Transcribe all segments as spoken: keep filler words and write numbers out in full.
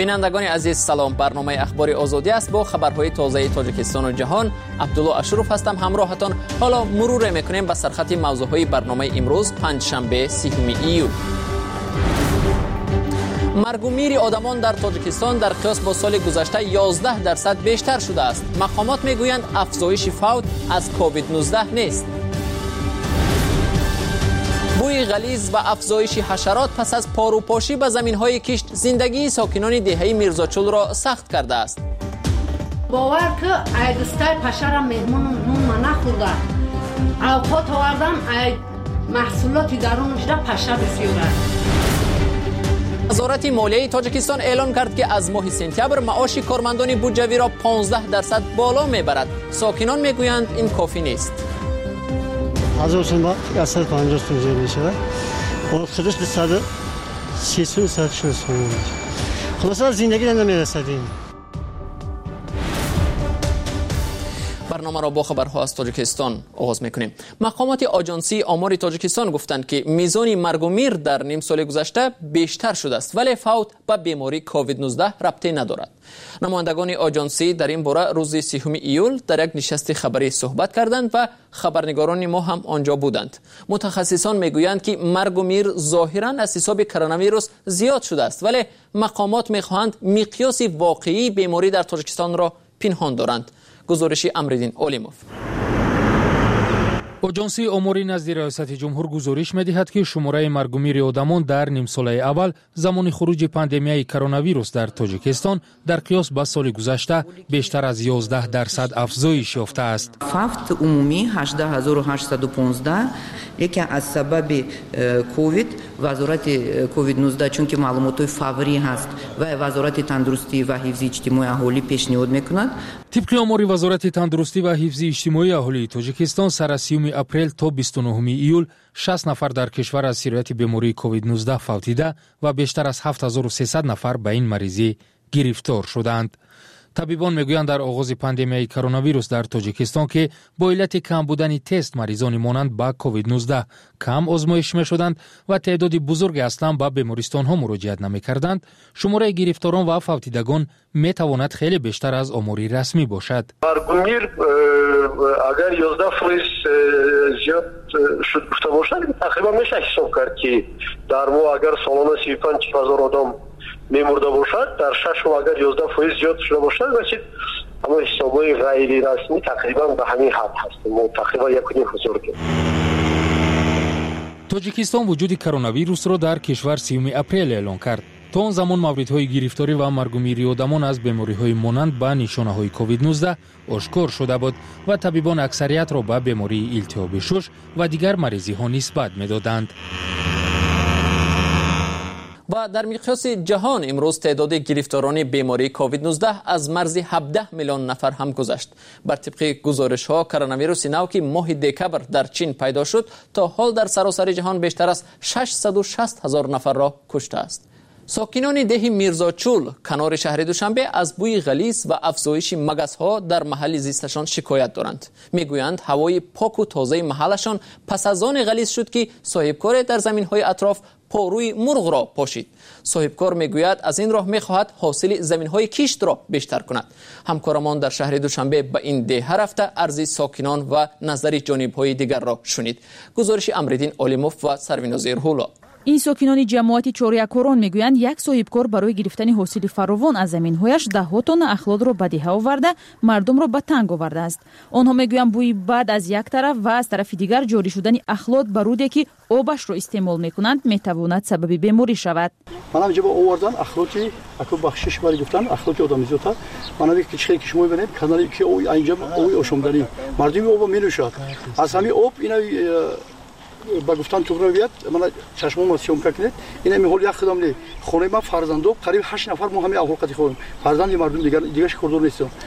بینندگان عزیز سلام. برنامه اخبار آزادی است با خبرهای تازه تاجیکستان و جهان. عبدالله اشرف هستم همراهتان. حالا مرور میکنیم به سرخط موضوعهای برنامه امروز پنجشنبه سیوم ایول. مرگ و میر آدمان در تاجیکستان در قیاس با سال گذشته یازده درصد بیشتر شده است. مقامات میگویند افزایش فوت از کووید نوزده نیست. بوی غلیظ و افزایش حشرات پس از پاروپاشی به زمین‌های کشت زندگی ساکنان دهه میرزاچول را سخت کرده است. باور که ایدستای پشرم مهمون نون نخورده. اوقات آوردم ای محصولاتی درونش را پشر بسیار است. وزارت مالیه تاجیکستان اعلام کرد که از ماه سپتامبر معاش کارمندان بودجوی را پانزده درصد بالا میبرد. ساکنان میگویند این کافی نیست. هزار سوم صد و پنجاه سوم میشه. اون خودش به صد و سی سوم صد و شصت سوم میشه. خلاص زندگی نمیرسدیم. برنامه را با خبرها از تاجیکستان آغاز میکنیم. مقامات آژانسی آمار تاجیکستان گفتند که میزان مرگ و میر در نیم سال گذشته بیشتر شده است ولی فوت به بیماری کووید نوزده ربطی ندارد. نمایندگان آژانسی در این باره روز سیوم ایول در یک نشست خبری صحبت کردند و خبرنگاران ما هم آنجا بودند. متخصصان میگویند که مرگ و میر ظاهرا از حساب کرونا ویروس زیاد شده است ولی مقامات میخواهند مقیاس واقعی بیماری در تاجیکستان را پنهان دارند. گزارش امردین اولیموف. آژانسی آماری نزد ریاست جمهور گزارش می‌دهد که شماره مرگ و میر آدمان در نیم ساله اول زمان خروج پاندمیای کرونا ویروس در تاجیکستان در قیاس با سال گذشته بیشتر از یازده درصد افزایش یافته است. فوت عمومی هجده هزار و هشتصد و پانزده یکی از سبب کووید وزارت کووید نوزده چون که معلومات فوری هست و وزارت تندرستی و حفظ اجتماعی اهالی پیشنهاد میکند. طبق آمار وزارت تندرستی و حفظ اجتماعی اهالی تاجیکستان سر از سیوم اپریل تا بیست و نهم ایول شصت نفر در کشور از سیریت بیماری کووید نوزده فوتیده و بیشتر از هفت هزار و سیصد نفر به این مریضی گرفتار شدند. طبیبان میگویند در آغاز پاندمیای کرونا ویروس در تاجیکستان که با علت کم بودن تست مریضان مانند با کووید نوزده کم آزمایش میشدند و تعداد بزرگ اصلا به بیمارستان ها مراجعت نمیکردند، شماره گرفتاران و فوتیدگان میتواند خیلی بیشتر از آماری رسمی باشد. مرگ و میر اگر یازده فیصد زیاد شد گفته باشد تقریبا میشه حساب کرد که در ما اگر سالانه سی و پنج هزار آدم میمرده باشد در شش ماه اگر یازده فیصد زیاد شده باشد رسید اما حسابای غیر رسمی تقریبا به همین حد هست. ما تقریبا یک و نیم هزار که تاجیکستان وجود کرونا ویروس را در کشور سیوم اپریل اعلام کرد. تا آن زمان موردهای گرفتاری و مرگ و میر آدمان از بیماری‌های مانند به نشانه‌های کووید نوزده آشکار شده بود و طبیبان اکثریت را به بیماری التهاب شش و دیگر مریضی‌ها نسبت می‌دادند. و در مقیاس جهان امروز تعداد گرفتاران بیماری کووید نوزده از مرز هفده میلیون نفر هم گذشت. بر طبق گزارش ها کرونا ویروس نو که ماه دکبر در چین پیدا شد تا حال در سراسر جهان بیشتر از ششصد و شصت هزار نفر را کشته است. ساکنان ده میرزاچول کنار شهر دوشنبه از بوی غلیظ و افزایش مگس ها در محل زیستشان شکایت دارند. میگویند هوای پاک و تازه محلشان پس از آن غلیظ شد که صاحبکار در زمین های اطراف پاروی مرغ را پاشید. صاحبکار میگوید از این راه میخواهد حاصل زمین های کشت را بیشتر کند. همکارمان در شهر دوشنبه به این ده رفته عرض ساکنان و نظر جانب های دیگر را شنید. گزارش امردین اولیموف و سروین زیرهولا. این ساکنان جماعت چوریکوران میگویند یک صاحبکار برای گرفتن حاصل فراوان از زمین‌هایش ده تن اخلاد را به دهه آورده مردم را به تنگ آورده است. آنها میگویند بوی بد از یک طرف و از طرف دیگر جاری شدن اخلاد بر رودی که آبش را استعمال میکنند میتواند سبب بیماری شود. من اینجا با آوردن اخلاطی اكو بخشش برای گفتن اخلاطی آدمیزاد ها. من میگم که که شما ببینید کانالی که او اینجا او آشومدنی مردمی آب می‌نوشد. از همین آب اینا با گفتن تو رو بیاد من چشمم سیوم کنید این میول یک خدام لی خونه ما فرزندو قریب هشت نفر ما همه اول قتی خوریم فرزند مردم دیگر دیگه کردور نیست.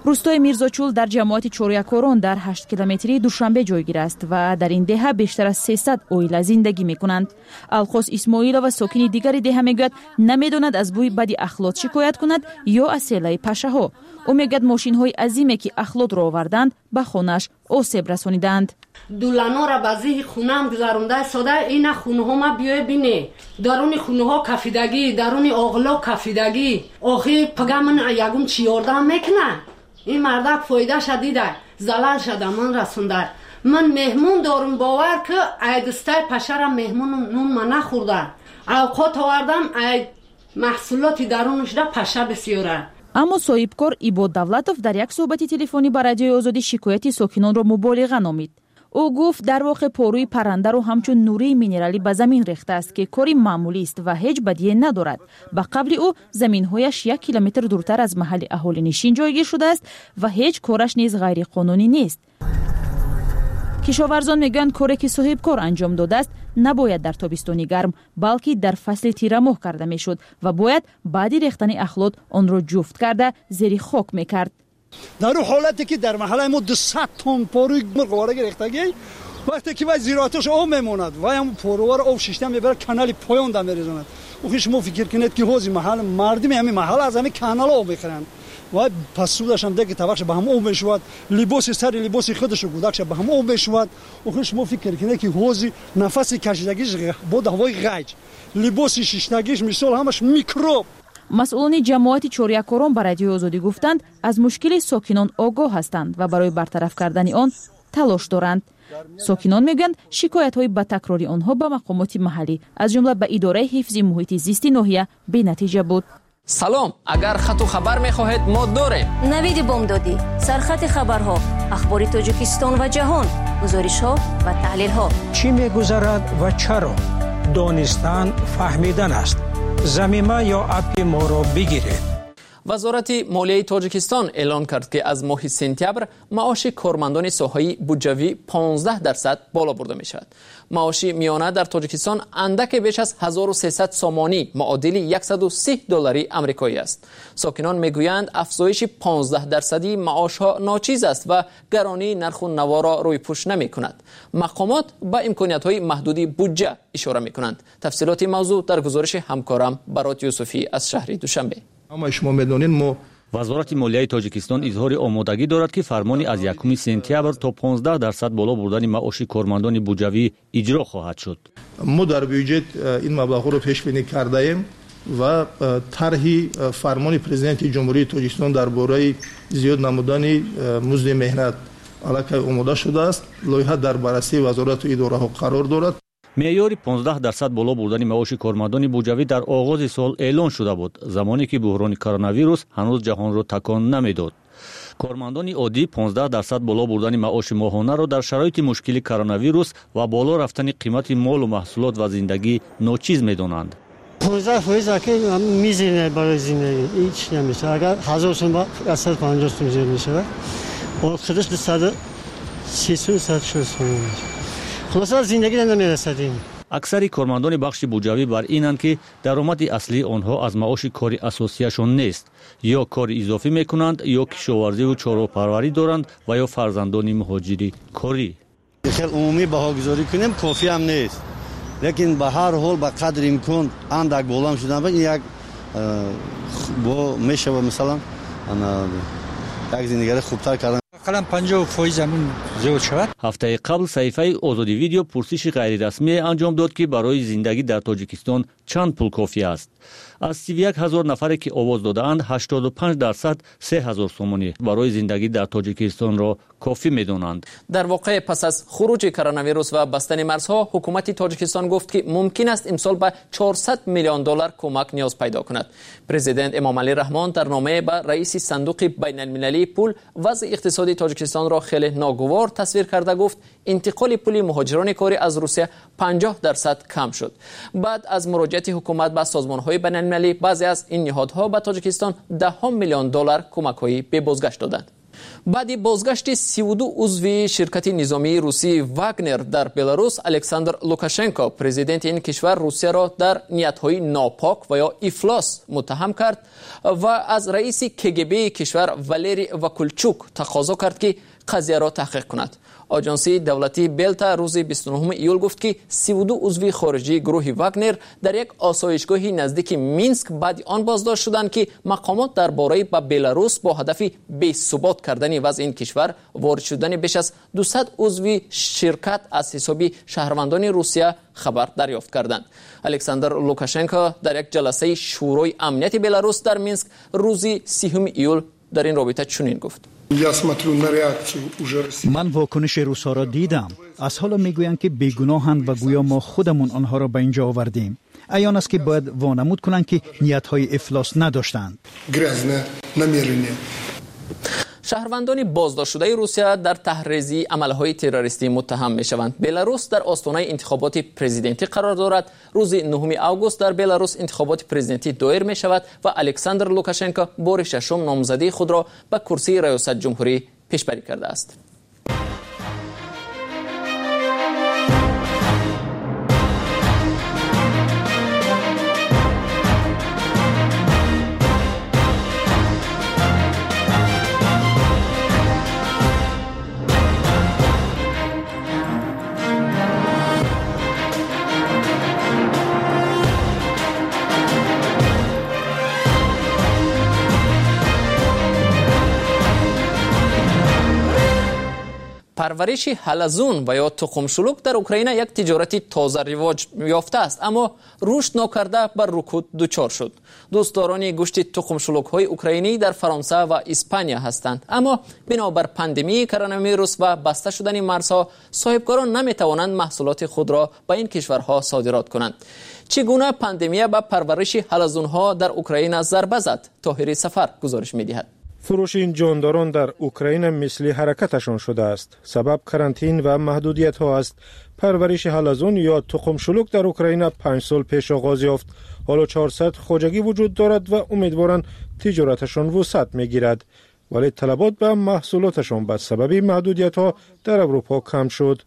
روستای میرزاچول در جماعت چوریاکورون در هشت کیلومتری دوشنبه جایگیر است و در این دهه بیشتر از سیصد اویله زندگی میکنند. الخوس اسماعیل و ساکن دیگری دهه میگوید نمیداند از بوی بدی اخلاط شکایت کند یا از سیلای پشه ها. او میگوید ماشین های عظیمی که اخلاط را آوردند به خانه‌اش آسیب رسانیدند. دولنا را بازی خونم گذرونده ساده اینا خونه ها ما بیای بینه درون خونه ها کفیدگی درون اغلا کفیدگی آخی پگه من یگم چی آردم میکنه این مردک فایده شدیده زلال شده من رسونده من مهمون دارم باور که ایدسته پشه را مهمون نون ما نخورده اوقات آوردم اید محصولاتی درونش را پشه بسیاره. اما صاحبکار ایباد دولتوف در یک صحبت تلفنی با رادیوی آزادی شکایت ساکنان را مبالغه نامید. او گفت در واقع پاروی پرنده رو همچون نوری مینرالی به زمین ریخته است که کاری معمولی است و هیچ بدیهی ندارد. به قبل او زمین‌هایش یک کیلومتر دورتر از محل اهالی نشین جایگیر شده است و هیچ کارش نیز غیر قانونی نیست. کشاورزان میگن کاری که صاحبکار انجام داده است نباید در تابستان گرم بلکه در فصل تیره ماه کرده میشد و باید بعد ریختن اخلاط آن را جفت کرده زیر خاک میکرد. در اون حالتی که در محله ما دویست تن پاروی مرغواره گرفتگی وقتی که وای زیراتش آب میموند و هم پاروار آب شیشته میبره کانال پایان دم میریزند او خیش ما فکر کنید که حوزی محل مردم همین محل از همین کانال آب میخرند و پس سودش هم دیگه طبقش به هم آب میشود لباس سر لباس خودش و گودکش به هم آب میشود او خیش ما فکر کنید که حوزی نفس کشیدگیش بود هوای غیج لباس شیشتگیش مثال همش میکروب. مسئولان جماعت چوریاکورون به رادیوی آزادی گفتند از مشکل ساکنان آگاه هستند و برای برطرف کردن آن تلاش دارند. ساکنان میگویند شکایت‌های به تکراری آنها به مقامات محلی از جمله به اداره حفظ محیط زیست ناحیه بی‌نتیجه بود. سلام، اگر خط و خبر می‌خواهید ما داریم. نوید بامدادی، سرخط خبرها، اخبار تاجیکستان و جهان، گزارش‌ها و تحلیل‌ها. چی می‌گذرد و چرا؟ دانستن فهمیدن است. زمینه یا اپ ما را بگیرید. وزارت مالیه تاجیکستان اعلام کرد که از ماه سپتامبر معاش کارمندان ساحه‌ای بودجوی پانزده درصد بالا برده می شود. معاش میانه در تاجیکستان اندک بیش از هزار و سیصد سامانی معادل صد و سی دلاری آمریکایی است. ساکنان میگویند افزایش پانزده درصدی معاش ها ناچیز است و گرانی نرخ و نوا را روی پوش نمی کند. مقامات با امکانیت های محدودی بودجه اشاره می کنند. تفصیلات موضوع در گزارش همکارم برات یوسفی از شهر دوشنبه. اما شما میدونید ما وزارت مالیه تاجیکستان اظهار آمادگی دارد که فرمانی از یکم سپتامبر تا پانزده درصد بالا بردن معاش کارمندان بودجوی اجرا خواهد شد. ما در بودجه این مبلغ را پیش بینی کرده ایم و طرح فرمان پرزیدنت جمهوری تاجیکستان درباره زیاد نمودن مزد مهنت علاقه آماده شده است. لایحه در بررسی وزارت و اداره ها قرار دارد. معیار پانزده درصد بالا بردن معاش کارمندان بودجوی در آغاز سال اعلان شده بود، زمانی که بحران کرونا ویروس هنوز جهان را تکان نمیداد. کارمندان عادی پانزده درصد بالا بردن معاش ماهانه را در شرایط مشکل کرونا ویروس و بالا رفتن قیمت مال و محصولات و زندگی ناچیز می‌دانند. پانزده درصد که میزینه برای زندگی هیچ نمیشه. اگر هزار تومان با صد و پنجاه تومان میشه با خودش صد و سی صد شصت تومان خلاصه زندگی نمیرسدیم. اکثر کارمندان بخش بودجوی بر اینند که درآمد اصلی آنها از معاش کار اساسیشان نیست، یا کار اضافی میکنند یا کشاورزی و چاره‌پروری دارند و یا فرزندان مهاجری کاری. خیلی عمومی بهاگذاری کنیم کافی هم نیست، لیکن به هر حال به قدر امکان اندک بالا شدن و یک با میشه و مثلا یک زندگی خوبتر کردن. قلم پنجاه درصد زمین زیاد شود. هفته قبل صحیفه آزادی ویدیو پرسش غیر رسمی انجام داد که برای زندگی در تاجیکستان چند پول کافی است. از سی و یک هزار نفری که آواز دادند هشتاد و پنج درصد سه هزار سومانی برای زندگی در تاجیکستان را کافی می‌دانند. در واقع پس از خروج کرونا ویروس و بستن مرزها حکومت تاجیکستان گفت که ممکن است امسال به چهارصد میلیون دلار کمک نیاز پیدا کند. پرزیدنت امام علی رحمان در نامه به رئیس صندوق بین المللی پول وضع اقتصادی تاجیکستان را خیلی ناگوار تصویر کرده گفت انتقال پول مهاجران کاری از روسیه پنجاه درصد کم شد. بعد از مراجعت حکومت به سازمان‌های بین المللی بعضی از این نهادها به تاجیکستان ده میلیون دلار کمک‌های به بازگشت دادند. بعد بازگشت سی و دو عضو شرکت نظامی روسی واگنر در بلاروس، الکساندر لوکاشنکو پرزیدنت این کشور روسیه را در نیت‌های ناپاک و یا افلاس متهم کرد و از رئیس کگبی کشور والری واکولچوک تقاضا کرد که قضیه را تحقیق کند. آژانسی دولتی بلتا روز بیست و نهم ایول گفت که سی و دو عضو خارجی گروه واگنر در یک آسایشگاه نزدیک مینسک بعد آن بازداشت شدند که مقامات درباره با بلاروس با هدف بی‌ثبات کردن وضع این کشور وارد شدن بیش از دویست عضو شرکت از حساب شهروندان روسیه خبر دریافت کردند. الکساندر لوکاشنکو در یک جلسه شورای امنیت بلاروس در مینسک روز سیهم ایول در این رابطه چنین گفت: من واکنش روس‌ها را دیدم. از حالا میگویند که بیگناهند و گویا ما خودمون آنها را به اینجا آوردیم. عیان است که باید وانمود کنند که نیت‌های افلاس نداشتند. شهروندان بازداشت شده روسیه در تحریض عملهای تروریستی متهم میشوند. بلاروس در آستانه انتخابات پرزیدنتی قرار دارد. روز نهم آگوست در بلاروس انتخابات پرزیدنتی دایر می شود و الکساندر لوکاشنکو بار ششم نامزدی خود را به کرسی ریاست جمهوری پیشبری کرده است. پرورش حلزون و یا تخم شلوغ در اوکراین یک تجارتی تازه رواج یافته است، اما رشد ناکرده بر رکود دچار شد. دوستداران گوشت تخم شلوغ های اوکراینی در فرانسه و اسپانیا هستند، اما بنابر پاندمی کرونا ویروس و بسته شدن مرزها صاحبکاران نمیتوانند محصولات خود را به این کشورها صادرات کنند. چگونه پاندمی به پرورش حلزون ها در اوکراین ضربه زد؟ طاهری سفر گزارش می‌دهد. فروش این جانداران در اوکراین مثل حرکتشان شده است. سبب کرانتین و محدودیت ها است. پرورش حلزون یا تخم شلوغ در اوکراین پنج سال پیش آغاز یافت. حالا چهارصد خواجگی وجود دارد و امیدوارند تجارتشان وسعت میگیرد. ولی طلبات به محصولاتشان به سبب محدودیت ها در اروپا کم شد.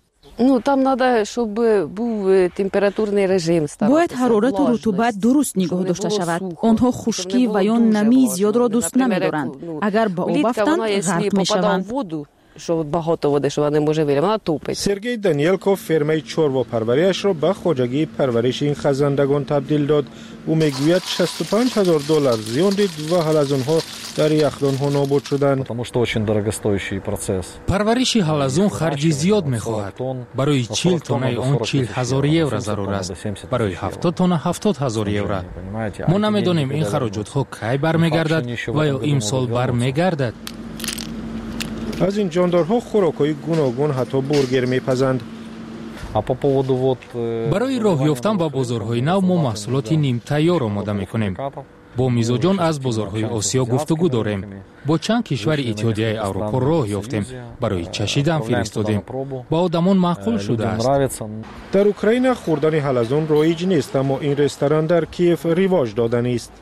باید حرارت و رطوبت درست نگاه داشته شود. آنها خشکی و یا نمی زیاد را دوست نمی‌دارند. اگر به آب افتند غرق می‌شوند. سرگئی دانیلکو فرمای چوروا پروریش را به خواجگی پرورش این خزندگان تبدیل داد. او میگوید شصت و پنج هزار دلار زیان دید و حلزون‌ها در یخدان‌ها نابود شدند. پرورش حلزون خرج زیاد می‌خواهد. برای چهل تانه آن چهل هزار یورو ضرور است. برای هفتاد تانه هفتاد هزار یورو. ما نمی‌دانیم این خراجات‌ها کی برمیگردد و یا امسال برمیگردد. از این جاندارها خوراک‌های گوناگون حتی برگر می‌پزند. برای راه یافتن به بازارهای نو ما محصولات نیم تیار آماده می‌کنیم. با میزوجان از بازارهای آسیا گفتگو داریم. با چند کشور اتحادیه اروپا راه یافتیم. برای چشیدن فرستادیم. با آدمان معقول شده است. در اوکراین خوردن حلزون رایج نیست، اما این رستوران در کیف رواج دادنی است.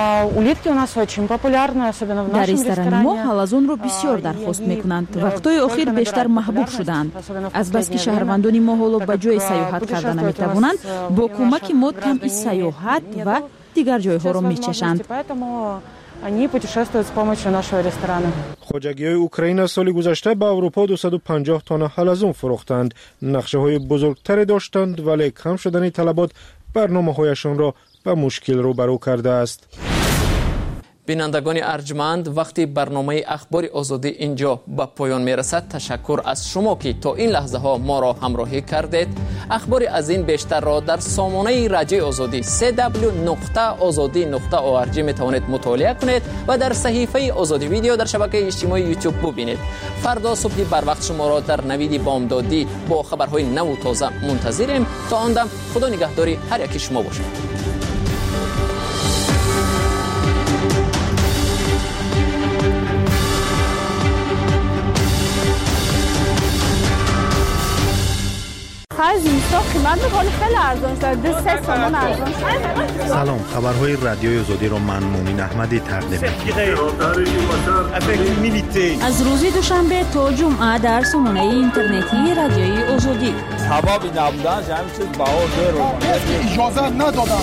در رستوران ما حلزون را بسیار درخواست میکنند. وقتای اخیر بیشتر محبوب شدند. از بس که شهروندان ما حالا به جای سیاحت کردن نمیتوانند، با کمک ما کم سیاحت و دیگر جایها را میچشند. خواجگی‌های اوکراین سال گذشته به اروپا دویست و پنجاه تن حلزون فروختند. نقشه‌های بزرگتر داشتند ولی کم شدن طلبات برنامه‌هایشان را به مشکل روبرو کرده است. بینندگان ارجمند، وقتی برنامه اخبار آزادی اینجا به پایان میرسد. تشکر از شما که تا این لحظه ها ما را همراهی کردید. اخبار از این بیشتر را در سامانه رادیو آزادی دبلیو دبلیو دبلیو نقطه آزادی نقطه او آر جی میتوانید مطالعه کنید و در صحیفه آزادی ویدیو در شبکه اجتماعی یوتیوب ببینید. فردا صبح بر وقت شما را در نوید بامدادی با خبرهای نو و تازه منتظریم. تا آن دم خدا نگهداری هر یک شما باشد. خرج اینستا قیمت میکنه خیلی ارزان شده، سه تومن ارزان شده. سلام، خبرهای رادیوی آزادی رو من مومین احمدی تقدیم می‌کنم. از روز دوشنبه تا جمعه در سامانه اینترنتی رادیوی آزادی. حبابی نبودن همین چیز بهار رو اجازه ندادن.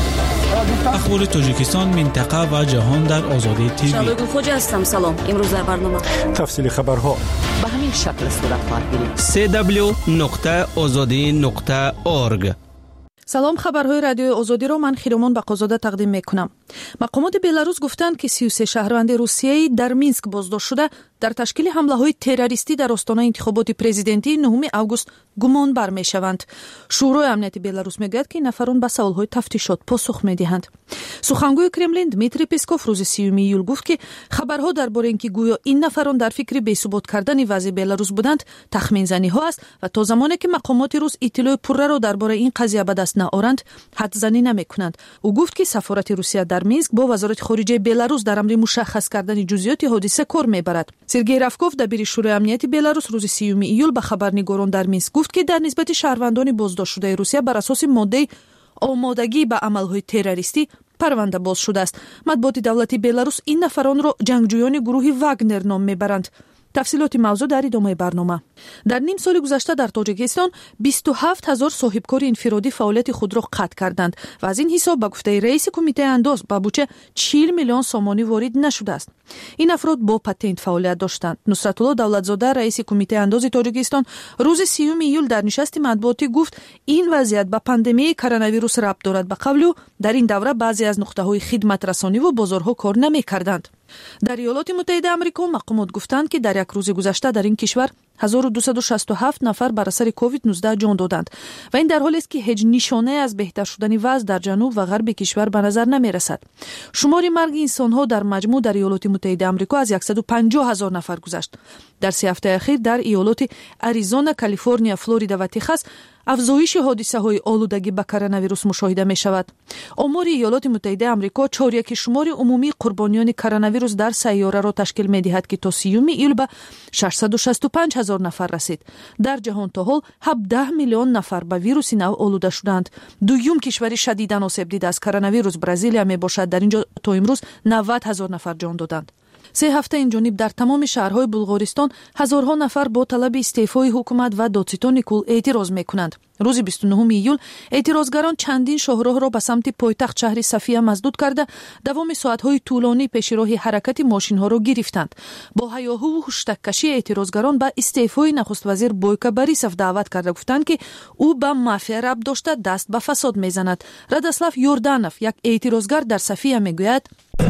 اخبار تاجیکستان، منطقه و جهان در آزادی تیوی. شبگو خوجا هستم. سلام. امروز در برنامه تفصیل خبرها به همین شکل صورت خواهد گرفت. سی دبلیو نقطه آزادی نقطه اورگ. سلام، خبرهای رادیوی آزادی رو من خیرمان بقازاده تقدیم میکنم. مقامات بلاروس گفتند که سی و سه شهروند روسیایی در مینسک بازداشت شده در تشکیل حمله‌های تروریستی در آستانه انتخابات پرزیدنتی نهم آگوست گمان بر میشوند. شورای امنیت بلاروس میگوید که نفران به سوالهای تفتیشات پاسخ میدهند. سخنگوی کرملین دمیتری پسکوف روز سیوم ایول گفت که خبرها درباره اینکه گویا این نفران در فکر بی‌ثبات کردن وضع بلاروس بودند تخمین زنی ها است و تا زمانی که مقامات روس اطلاع پوره را درباره این قضیه به دست نآورند حد زنی نمیکنند. او گفت که سفارت روسیه در مینسک با وزارت خارجه بلاروس در امر مشخص کردن جزئیات حادثه کار میبرد. سرگئی رافکوف دبیر شورای امنیت بلاروس روز سیوم ایول به خبرنگاران در مینسک گفت که در نسبت شهروندان بازداشت شده روسیه بر اساس ماده آمادگی به عملهای تروریستی پرونده باز شده است. مطبوعات دولتی بلاروس این نفران را جنگجویان گروه واگنر نام میبرند. تفصیلات موضوع در ادامه برنامه. در نیم سال گذشته در تاجیکستان بیست و هفت هزار صاحبکار انفرادی فعالیت خود را قطع کردند و از این حساب به گفته رئیس کمیته انداز به بودجه چهل میلیون سامانی وارد نشده است. این افراد با پتنت فعالیت داشتند. نصرت الله دولتزاده رئیس کمیته انداز تاجیکستان روز سیوم ایول در نشست مطبوعاتی گفت این وضعیت به پاندمی کرونا ویروس ربط دارد. به قول او در این دوره بعضی از نقطه‌های خدمت رسانی و بازارها کار نمی‌کردند. در ایالات متحده آمریکا مقامات گفتند که در یک روز گذشته در این کشور هزار و دویست و شصت و هفت نفر بر اثر کووید نوزده جان دادند و این در حالی است که هیچ نشانه از بهتر شدن وضع در جنوب و غرب کشور به نظر نمی رسد. شمار مرگ انسان‌ها در مجموع در ایالات متحده آمریکا از صد و پنجاه هزار نفر گذشت. در سه هفته اخیر در ایالات آریزونا، کالیفرنیا، فلوریدا و تگزاس افزایش حادثه‌های آلودگی به کرونا ویروس مشاهده می‌شود. آمار ایالات متحده آمریکا چهار یک شمار عمومی قربانیان کرونا ویروس در سیاره را تشکیل می‌دهد که تا سیوم ایول به ششصد و شصت و پنج هزار نفر رسید. در جهان تا حال هفده میلیون نفر به ویروس نو آلوده شدند. دوم کشور شدیداً آسیب دیده از کرونا ویروس برزیل میباشد. در اینجا تا امروز نود هزار نفر جان دادند. سه هفته این جانب در تمام شهرهای بلغارستان هزارها نفر با طلب استعفای حکومت و دادستان کل اعتراض میکنند. روز بیست و نهم ایول اعتراضگران چندین شاهراه را به سمت پایتخت شهر صفیه مسدود کرده دوام ساعت‌های طولانی پیش راه حرکت ماشین‌ها را گرفتند. با هیاهو و هشتگ‌کشی اعتراضگران به استعفای نخست وزیر بویکا باریسوف دعوت کرده گفتند که او به مافیا ربط داشته دست به فساد میزند. رادسلاف یوردانوف یک اعتراضگر در صفیه میگوید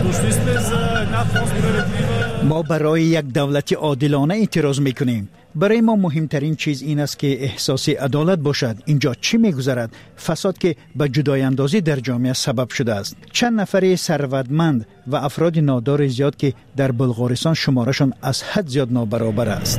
ما برای یک دولت عادلانه اعتراض میکنیم. برای ما مهمترین چیز این است که احساس عدالت باشد. اینجا چی میگذرد؟ فساد که به جدای اندازی در جامعه سبب شده است. چند نفر ثروتمند و افراد نادار زیاد که در بلغارستان شمارشان از حد زیاد نابرابر است.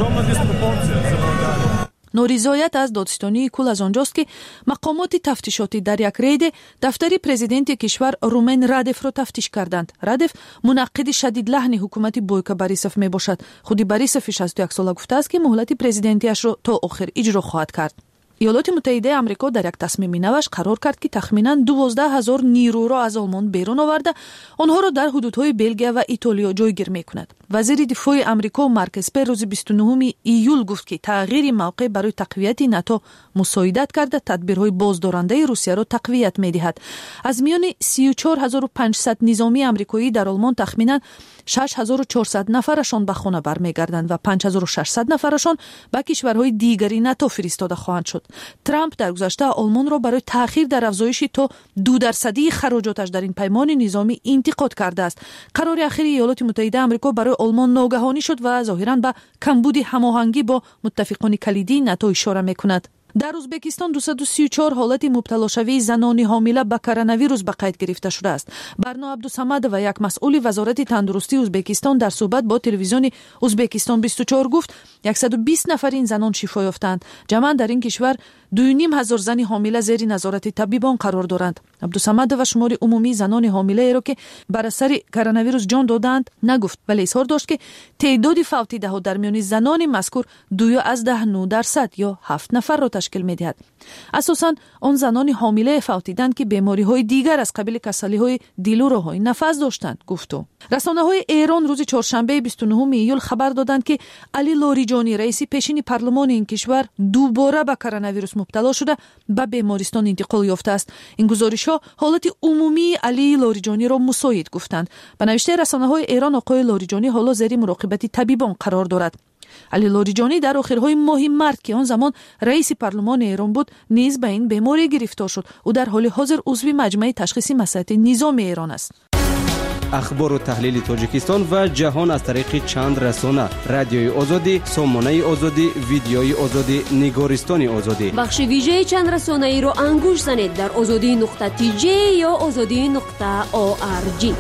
نارضایت از دادستانی کل از آنجاست که مقامات تفتیشاتی در یک رید دفتر پرزیدنت کشور رومن رادف را تفتیش کردند. رادف منعقد شدید لحن حکومت بویکا باریسوف می باشد. خودی باریسوف شصت و یک ساله گفته است که مهلت پرزیدنتیش را تا آخر اجرا خواهد کرد. ایالات متحده آمریکا در یک تصمیم نوش قرار کرد که تخمیناً دوازده هزار نیرو را از آلمان بیرون آورده آنها را در حدودهای بلژیک و ایتالیا جایگیر می‌کند. وزیر دفاع آمریکا مارک اسپر روز بیست و نهم ایول گفت که تغییر موقع برای تقویت ناتو مساعدت کرده تدبیرهای بازدارنده روسیه را تقویت می‌دهد. از میان سی و چهار هزار و پانصد نظامی آمریکایی در آلمان تخمیناً شش هزار و چهارصد نفرشان به خانه برمیگردند و پنج هزار و ششصد نفرشان به کشورهای دیگری ناتو فرستاده خواهند شد. ترامپ در گذشته آلمان را برای تأخیر در افزایش تا دو درصدی خراجاتش در این پیمان نظامی انتقاد کرده است. قرار اخیر ایالات متحده آمریکا برای آلمان ناگهانی شد و ظاهراً به کمبود هماهنگی با متفقان کلیدی ناتو اشاره می‌کند. در ازبکستان دویست و سی و چهار حالت مبتلا شوی زنان حامله به کرونا ویروس به قید گرفته شده است. برنا عبدالصمد و یک مسئول وزارت تندرستی ازبکستان در صحبت با تلویزیون ازبکستان بیست و چهار گفت صد و بیست نفر این زنان شفا یافتند. جمعاً در این کشور دو و نیم هزار زن حامله زیر نظارت طبیبان قرار دارند. عبدالصمد و شمار عمومی زنان حامله را که بر اثر کرونا ویروس جان دادند نگفت، ولی اظهار داشت که تعداد فوتیده ها در میان زنان مذکور دو از ده و نه درصد یا هفت نفر را تشکیل تشکیل می‌دهد. اساساً آن زنان حامله فوتیدند که بیماری‌های دیگر از قبیل کسلی‌های دل و راه‌های نفس داشتند، گفت او. رسانه‌های ایران روز چهارشنبه بیست و نهم ایول خبر دادند که علی لاریجانی رئیس پیشین پارلمان این کشور دوباره به کرونا ویروس مبتلا شده به بیمارستان انتقال یافته است. این گزارش‌ها حالت عمومی علی لاریجانی را مساعد گفتند. به نوشته رسانه‌های ایران آقای لاریجانی حالا زیر مراقبت طبیبان قرار دارد. علی لاریجانی در آخرهای ماه مارس که آن زمان رئیس پارلمان ایران بود نیز به این بیماری گرفتار شد. او در حال حاضر عضو مجمع تشخیصی مصلحت نظام ایران است. اخبار و تحلیل تاجیکستان و جهان از طریق چند رسانه: رادیوی آزادی، سامانه آزادی، ویدیوی آزادی، نگارستان آزادی. بخش ویژه چند رسانه ای را انگوش زنید در آزادی نقطه تی جی یا آزادی نقطه او آر جی.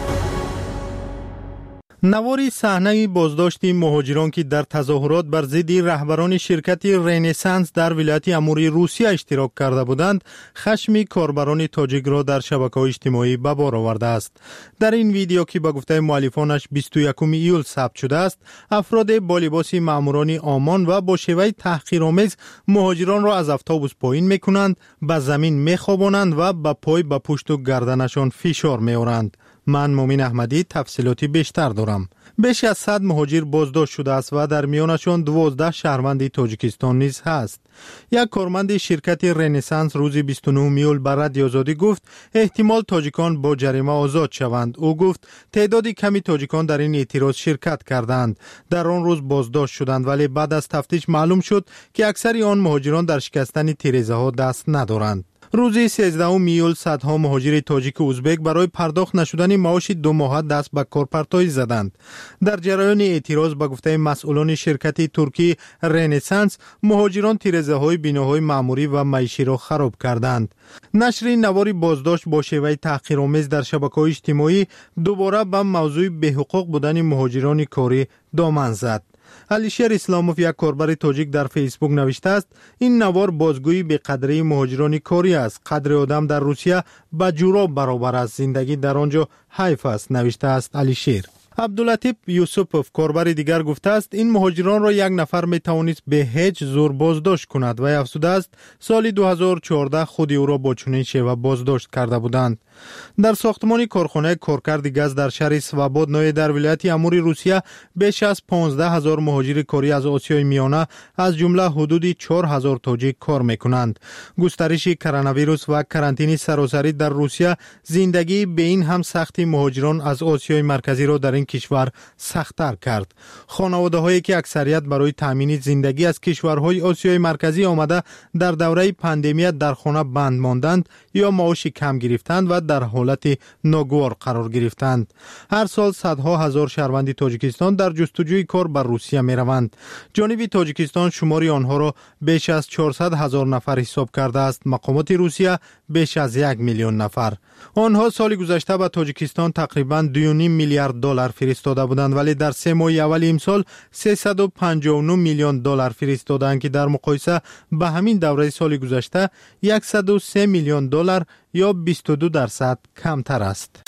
نواری صحنه بازداشت مهاجران که در تظاهرات بر ضد رهبران شرکت رنسانس در ولایت اموری روسیه اشتراک کرده بودند، خشم کاربران تاجیک را در شبکه‌های اجتماعی به بار آورده است. در این ویدیو که به گفته مؤلفانش بیست و یکم ایول ثبت شده است، افراد با لباس ماموران آمان و با شیوه تحقیرآمیز مهاجران را از اتوبوس پایین می‌کنند، به زمین می‌خوابانند و به پای به پشت و گردنشان فشار می‌آورند. من مومین احمدی تفصیلاتی بیشتر دارم. بیش از صد مهاجر بازداشت شده است و در میانشان دوازده شهروند تاجیکستان نیز هست. یک کارمند شرکت رنسانس روز بیست و نهم ایول به رادیو آزادی گفت احتمال تاجیکان با جریمه آزاد شوند. او گفت تعداد کمی تاجیکان در این اعتراض شرکت کردند. در آن روز بازداشت شدند، ولی بعد از تفتیش معلوم شد که اکثر آن مهاجران در شکستن تیره‌ها ها دست ندارند. روز سیزدهم ایول صدها مهاجر تاجیک و ازبک برای پرداخت نشدن معاش دو ماهه دست به کارپرتایی زدند. در جریان اعتراض به گفته مسئولان شرکت ترکی رنسانس، مهاجران تیره‌های بناهای معموری و معیشی را خراب کردند. نشر نواری بازداشت با شیوه تحقیرآمیز در شبکه‌های اجتماعی دوباره به موضوع بی‌حقوق بودن مهاجران کاری دامن زد. علیشیر اسلاموف، یک کاربر تاجیک، در فیسبوک نوشته است این نوار بازگویی به قدری مهاجران کاری است. قدر آدم در روسیه به جوراب برابر است، زندگی در آنجا حیف است، نوشته است علیشیر. عبداللطیف یوسفوف، کاربر دیگر، گفته است این مهاجران را یک نفر می توانست به هیچ زور بازداشت کند و افزوده است سال دو هزار و چهارده خود او را با چنین شیوه بازداشت کرده بودند. در ساختمان کارخانه کارکرد گاز در شهر سواباد نوی در ولایت اموری روسیه بیش از پانزده هزار مهاجر کاری از آسیای میانه از جمله حدود چهار هزار تاجیک کار میکنند. گسترش کرونا ویروس و کرانتین سراسری در روسیه زندگی به این هم سختی مهاجران از آسیای مرکزی را در این کشور سخت‌تر کرد. خانواده هایی که اکثریت برای تامین زندگی از کشورهای آسیای مرکزی آمده در دوره پاندمی در خانه بند ماندند یا معاش کم گرفتند و در حالت ناگوار قرار گرفتند. هر سال صدها هزار شهروند تاجیکستان در جستجوی کار بر روسیه می روند. جانب تاجیکستان شماری آنها را بیش از چهارصد هزار نفر حساب کرده است. مقامات روسیه بیش از یک میلیون نفر. آنها سال گذشته به تاجیکستان تقریباً دو و نیم میلیارد دلار فرستاده بودند، ولی در سه ماه اول امسال سیصد و پنجاه و نه میلیون دلار فرستادند که در مقایسه به همین دوره سال گذشته صد و سه میلیون دلار یا بیست و دو درصد کمتر است.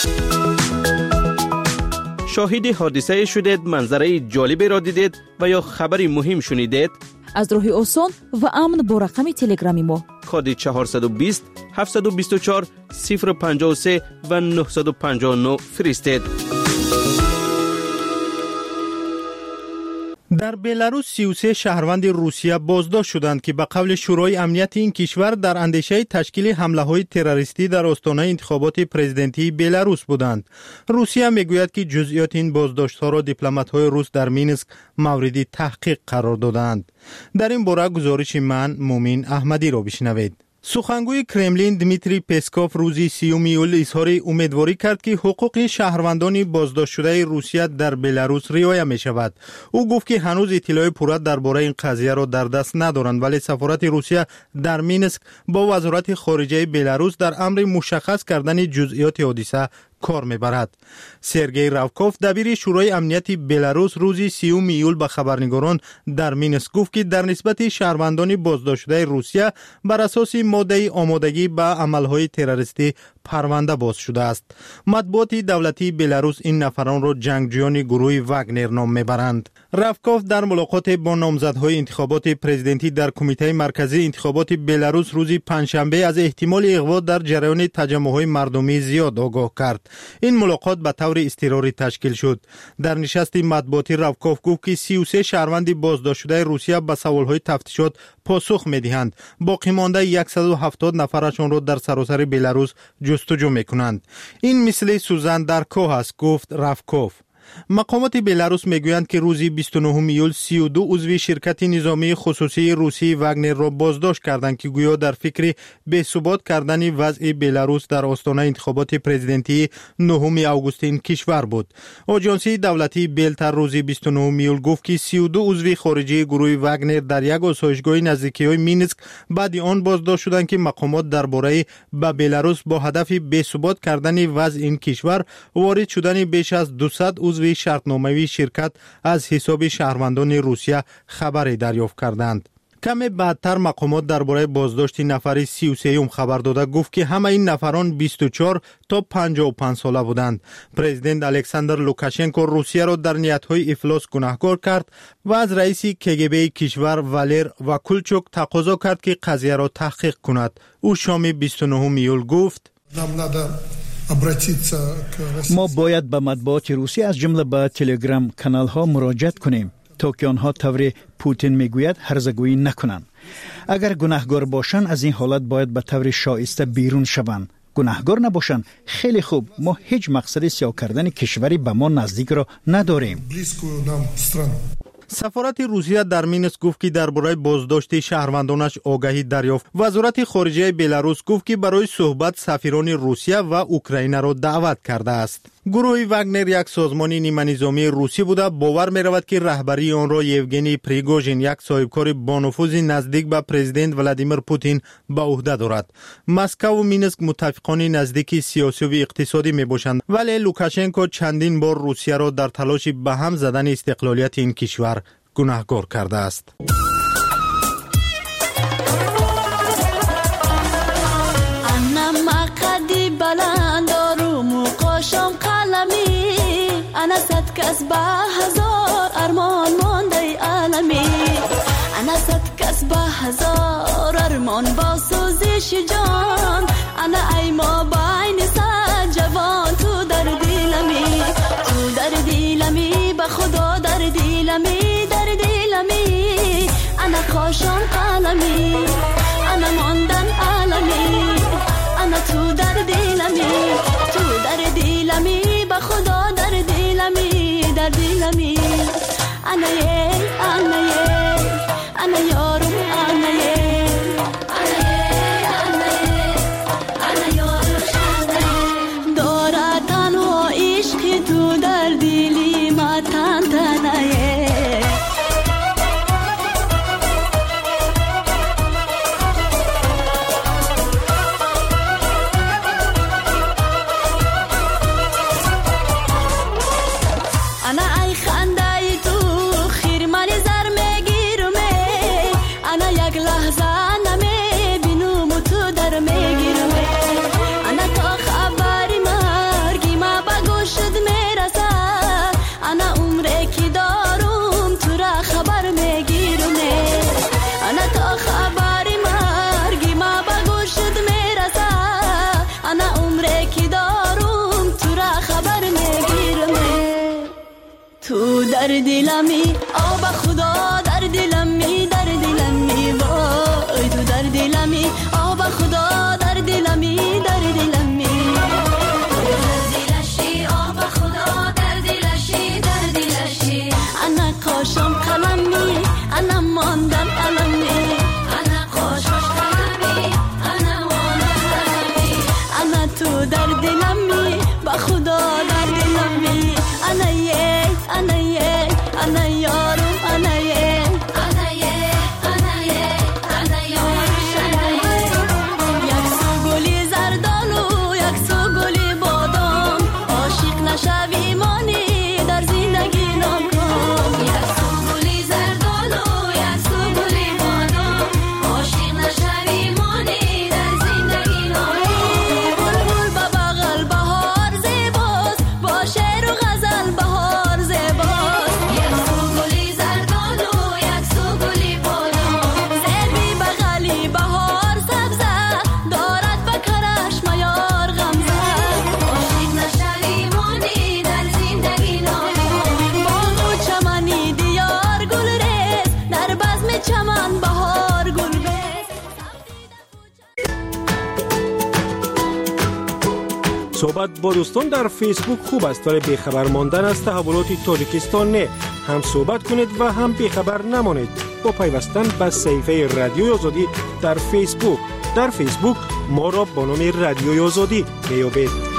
شاهد حادثه شدید، منظره جالبی را دیدید و یا خبری مهم شنیدید؟ از راه آسان و امن با رقم تلگرامی ما کد چهارصد و بیست هفتصد و بیست و چهار صفر پنجاه و سه و نهصد و پنجاه و نه فرستید. در بلاروس سی و سه شهروند روسیه بازداشت شدند که به قول شورای امنیت این کشور در اندیشه تشکیل حمله‌های تروریستی در آستانه انتخابات پرزیدنتی بلاروس بودند. روسیه میگوید که جزئیات این بازداشت‌ها را دیپلمات‌های روس در مینسک مورد تحقیق قرار دادند. در این باره گزارش من مومین احمدی را بشنوید. سخنگوی کرملین دمیتری پسکوف روزی سیوم ایول اظهار امیدواری کرد که حقوق شهروندان بازداشت شده روسیه در بلاروس رعایت می شود. او گفت که هنوز اطلاع پوره درباره این قضیه را در دست ندارند، ولی سفارت روسیه در مینسک با وزارت خارجه بلاروس در امر مشخص کردن جزئیات حادثه کار میبرد. سرگئی راوکوف دبیر شورای امنیتی بلاروس روز سیوم ایول به خبرنگاران در مینسک گفت که در نسبت شهروندان بازداشت شده روسیه بر اساس ماده آمادگی به عملهای تروریستی پرونده باز شده است. مطبوعات دولتی بلاروس این نفران را جنگجویان گروه واگنر نام میبرند. راوکوف در ملاقات با نامزدهای انتخابات پرزیدنتی در کمیته مرکزی انتخابات بلاروس روز پنجشنبه از احتمال اغوا در جریان تجمع‌های مردمی زیاد آگاه کرد. این ملاقات به طور اضطراری تشکیل شد. در نشست مطبوعاتی راوکوف گفت که سی و سه شهروند بازداشت شده روسیه به سوال‌های تفتیشات پاسخ می‌دهند. باقی مانده صد و هفتاد نفرشان را در سراسر بلاروس جستجو می‌کنند. این مثل سوزن در کوه است، گفت راوکوف. مقامات بلاروس میگویند که روز بیست و نهم ایول سی و دو عضو شرکت نظامی خصوصی روسی واگنر را بازداشت کردند که گویا در فکر بثبات کردن وضع بلاروس در آستانه انتخابات پرزیدنتی نهم آگوست این کشور بود. آژانسی دولتی بلتر روز بیست و نهم ایول گفت که سی و دو عضو خارجی گروه واگنر در یک آسایشگاه نزدیکی‌های مینسک بعد آن بازداشت شدند که مقامات درباره به بلاروس با هدف بثبات کردن وضع این کشور وارد شدن بیش از دویست عضو شرطنامه‌ای شرکت از حساب شهروندان روسیه خبری دریافت کردند. کمی بعدتر مقامات درباره بازداشت نفر سی و سه خبر داده گفت که همه این نفران بیست و چهار تا پنجاه و پنج ساله بودند. پرزیدنت الکساندر لوکاشنکو روسیه را در نیت‌های افلاس گناهکار کرد و از رئیس کگب کشور والر واکولچوک تقاضا کرد که قضیه را تحقیق کند. او شام بیست و نهم ایول گفت: ما باید به مطبوعات روسی از جمله به تلگرام کانال ها مراجعت کنیم تا که آنها طور پوتین میگوید هرزگویی نکنند. اگر گناهکار باشند از این حالت باید به طور شایسته بیرون شوند. گناهکار نباشند خیلی خوب، ما هیچ مقصد سیاه کردن کشوری به ما نزدیک را نداریم. سفارت روسیه در مینسک گفت که درباره بازداشت شهروندانش آگاهی دریافت. وزارت خارجه بلاروس گفت که برای صحبت سفیران روسیه و اوکراین را دعوت کرده است. گروه واگنر یک سازمان نیمه نظامی روسی بوده. باور می رود که رهبری آن را یوگنی پریگوژین، یک صاحبکار بانفوذ نزدیک به پرزیدنت ولادیمیر پوتین، به عهده دارد. مسکو و مینسک متفقان نزدیک سیاسی و اقتصادی می باشند، ولی لوکاشنکو چندین بار روسیه را در تلاش به هم زدن استقلالیت این کشور گناهکار کرده است. أنا صد كسبة هزار أرمان ماندي عالمي أنا صد كسبة هزار أرمان باسوزش جان أنا أي ما بعين صد جوان تو در دلمي تو در دلمي بخدا در دلمي در دلمي أنا خاشم قلمي أنا ماندن عالمي أنا تو در دلمي تو در دلمي بخدا در دلمي در دلمي أنا يه أنا يه أنا يارم أنا يه أنا يه أنا يه أنا يارم أنا يه دارا تنها عشق تو در دلی ما تن تنه تو در دلمی آب خدا در دلمی در دلمی وای تو در دلمی آب خدا در دلمی در دلمی در دلشی آب خدا در دلشی در دلشی انا قاشم قلمی انا ماندم قلمی انا قاشم قلمی انا ماندم قلمی انا تو در دلمی با خدا در دلمی انا یه أنا يه أنا يارم أنا يه أنا يه أنا يه أنا يارم أنا يه صحبت با دوستان در فیسبوک خوب است ولی بیخبر ماندن از تحولات تاجیکستان نه. هم صحبت کنید و هم بیخبر نمانید با پیوستن به صفحه رادیوی آزادی در فیسبوک. در فیسبوک ما را با نام رادیوی آزادی میابید.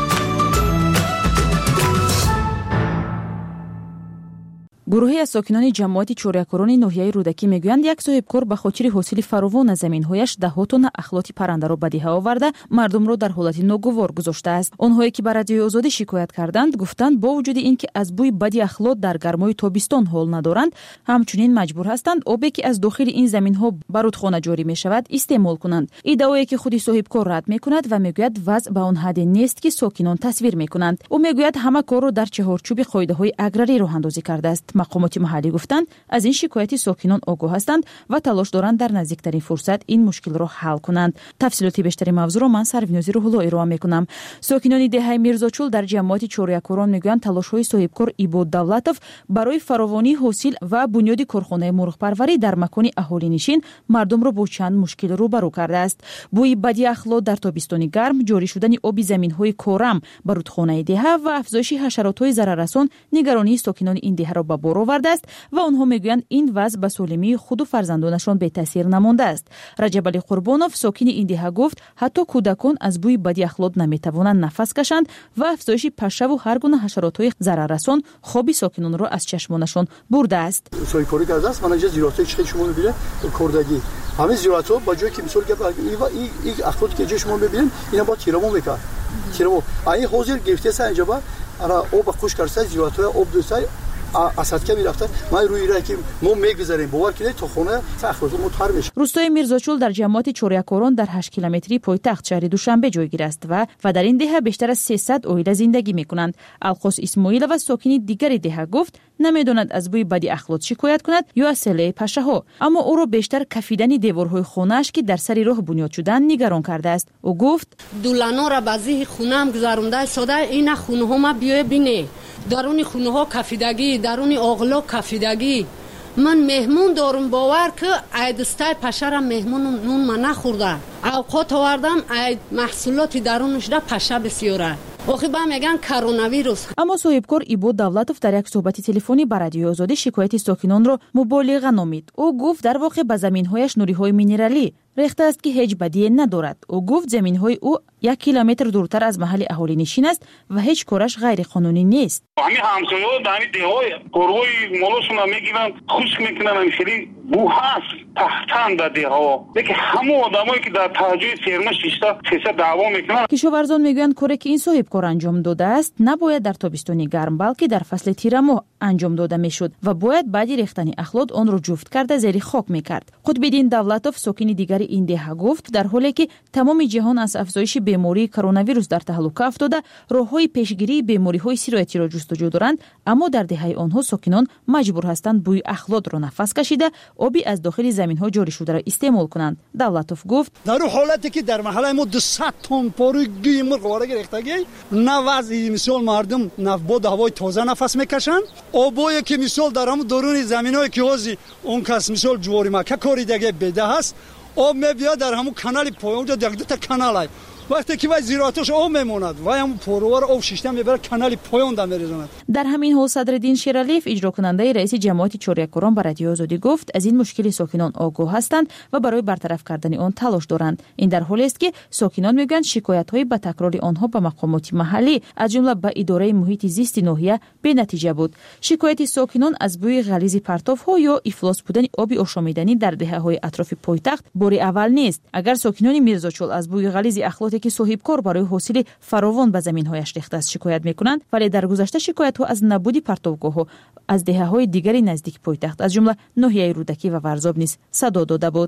گروهی از ساکنان جماعت چوریاکوران ناحیه رودکی میگویند یک صاحبکار به خاطر حاصل فراوان از زمین‌هایش ده تن اخلاط پرنده را به دیه آورده مردم را در حالت ناگوار گذاشته است. آنهایی که به رادیوی آزادی شکایت کردند گفتند با وجود اینکه از بوی بدی اخلاط در گرمای تابستان حال ندارند، همچنین مجبور هستند آبی که از داخل این زمین‌ها به رودخانه جاری می‌شود استعمال کنند. ادعایی که خودی صاحبکار رد می‌کند و میگوید وضع به آن حد نیست که ساکنان تصویر می‌کنند. او میگوید همه کار را در چهارچوب قاعده‌های اگراری راه اندازی کرده است. مقامات محلی گفتند از این شکایت ساکنان آگاه هستند و تلاش دارند در نزدیکترین فرصت این مشکل را حل کنند. تفصیلات بیشتری موضوع را من سروینازی روح‌الله ارائه میکنم. ساکنان دهه میرزاچول در جماعت چوریاکوران میگویند تلاش‌های صاحبکار ایباد دولتов برای فراوانی حاصل و بنیاد کارخانه مرغ پروری در مکان اهالی نشین مردم را با چند مشکل روبرو کرده است. بوی بدی اخلاط در تابستان گرم، جاری شدن آب زمین‌های کورم بر رودخانه دهه و افزایش حشرات‌های ضرررسان نگرانی ساکنان این دهه را به بار آورده است و آنها میگویند این وضع به سالمی خود و فرزندانشان بی تاثیر نمانده است. رجب علی قربانوف ساکن این دهه گفت حتی کودکان از بوی بدی اخلاط نمیتوانند نفس کشند و افزایش پشه و هر گونه حشرات‌های ضرررسان خواب ساکنان را از چشمانشان برده است. سویکوری کرده است. من اینجا زیراتای چه شما میبینید کردگی همه زیرات‌ها با جایی که مثال که این این اخلاط که شما میبینید اینا با تیرمو میکرد. تیرمو این حاضر گرفته است اینجا با آب خوش کرده زیرات‌های آب دوستای اسد که میرفته ما روی راه که ما میگذاریم باور کنید تو خونه اخلاط مطهر میشه. روستای میرزاچول در جماعت چوریاکوران در هشت کیلومتری پایتخت شهر دوشنبه جایگیر است و و در این دهه بیشتر از سیصد عائله زندگی میکنند. القاس اسماعیل و ساکن دیگری دهه گفت نمیداند از بوی بدی اخلاط شکایت کند یا از سله پشه ها، اما او را بیشتر کفیدن دیوارهای خونه‌اش که در سر راه بنیاد شدن نگران کرده است. او گفت دولانا را بازی خونم گذارونده ساده این خونه ها ما بیای بینی درون خونه ها کفیدگی درون اغلا کفیدگی من مهمون دارم باور که عیدسته پشه را مهمون نون ما نخورده اوقات آوردم عید محصولات درونش را پشه بسیاره آخه با میگن کرونا ویروس. اما صاحبکار ایباد دولتов در یک صحبت تلفنی با رادیوی آزادی شکایت ساکنان را مبالغه نامید. او گفت در واقع به زمین‌هایش نوری‌های مینرالی ریخته است که هیچ بدی ندارد. او گفت زمین‌های او یک کیلومتر دورتر از محل اهالی نشین است و هیچ کارش غیر قانونی نیست. همین همسایه‌ها در این دههای کارهای مالشون را میگیرن خشک میکنن خیلی بو هست تحتن در دهها لیکن همه آدمایی که در توجه سرمه شیشتا سیصد دعوا میکنن. کشاورزان میگویند کاری که این صاحبکار انجام داده است نباید در تابستان گرم بلکه در فصل تیر ماه انجام داده میشد و باید بعد ریختن اخلاط آن را جفت کرده زیر خاک میکرد. قطب‌الدین دولتов ساکن دیگر این دهه گفت در حالی که تمام جهان از افزایش بیماری کرونا ویروس در تهلکه افتاده راههای پیشگیری بیماری‌های سیرایتی را جستجو دارند، اما در دهه آنها ساکنان مجبور هستند بوی اخلاط را نفس کشیده آبی از داخل زمین‌ها جاری شده را استعمال کنند. دولتов گفت در حالتی که در محله ما دویست تن پارو گوی مرغ وارد گرفتگی نوازی مثال مردم نفباد هوای تازه نفس میکشند آبایی که مثال در هم درون زمین‌های که وازی اون کس مثال جواری مکه کاری دیگه بده هست آب میاد در همون کانال پایین اونجا دیگه تا کانال وقتی که وای زیراتش آب میموند وای هم پروار آب شیشته میبره کانال پایین دم میریزند. در همین حال صدرالدین شیرالیف اجرا کننده رئیس جماعت چوریاکوران با رادیوی آزادی گفت از این مشکل ساکنان آگاه هستند و برای برطرف کردن آن تلاش دارند. این در حالی است که ساکنان میگویند شکایت‌های به تکرار آنها به مقامات محلی از جمله به اداره محیط زیست ناحیه بی‌نتیجه بود. شکایت ساکنان از بوی غلیظ پرتاب‌ها یا افلاس بودن آب آشامیدنی در دهه‌های اطراف پایتخت بار اول نیست. اگر ساکنان میرزاچول از بوی غلیظ اخلاطی که صاحبکار برای حاصل فراوان به زمین‌هایش ریخته است شکایت می‌کنند، ولی در گذشته شکایت‌ها از نبود پرتابگاه‌ها از دهه‌های دیگری نزدیک پایتخت از جمله ناحیه رودکی و ورزاب نیز صدا داده بود.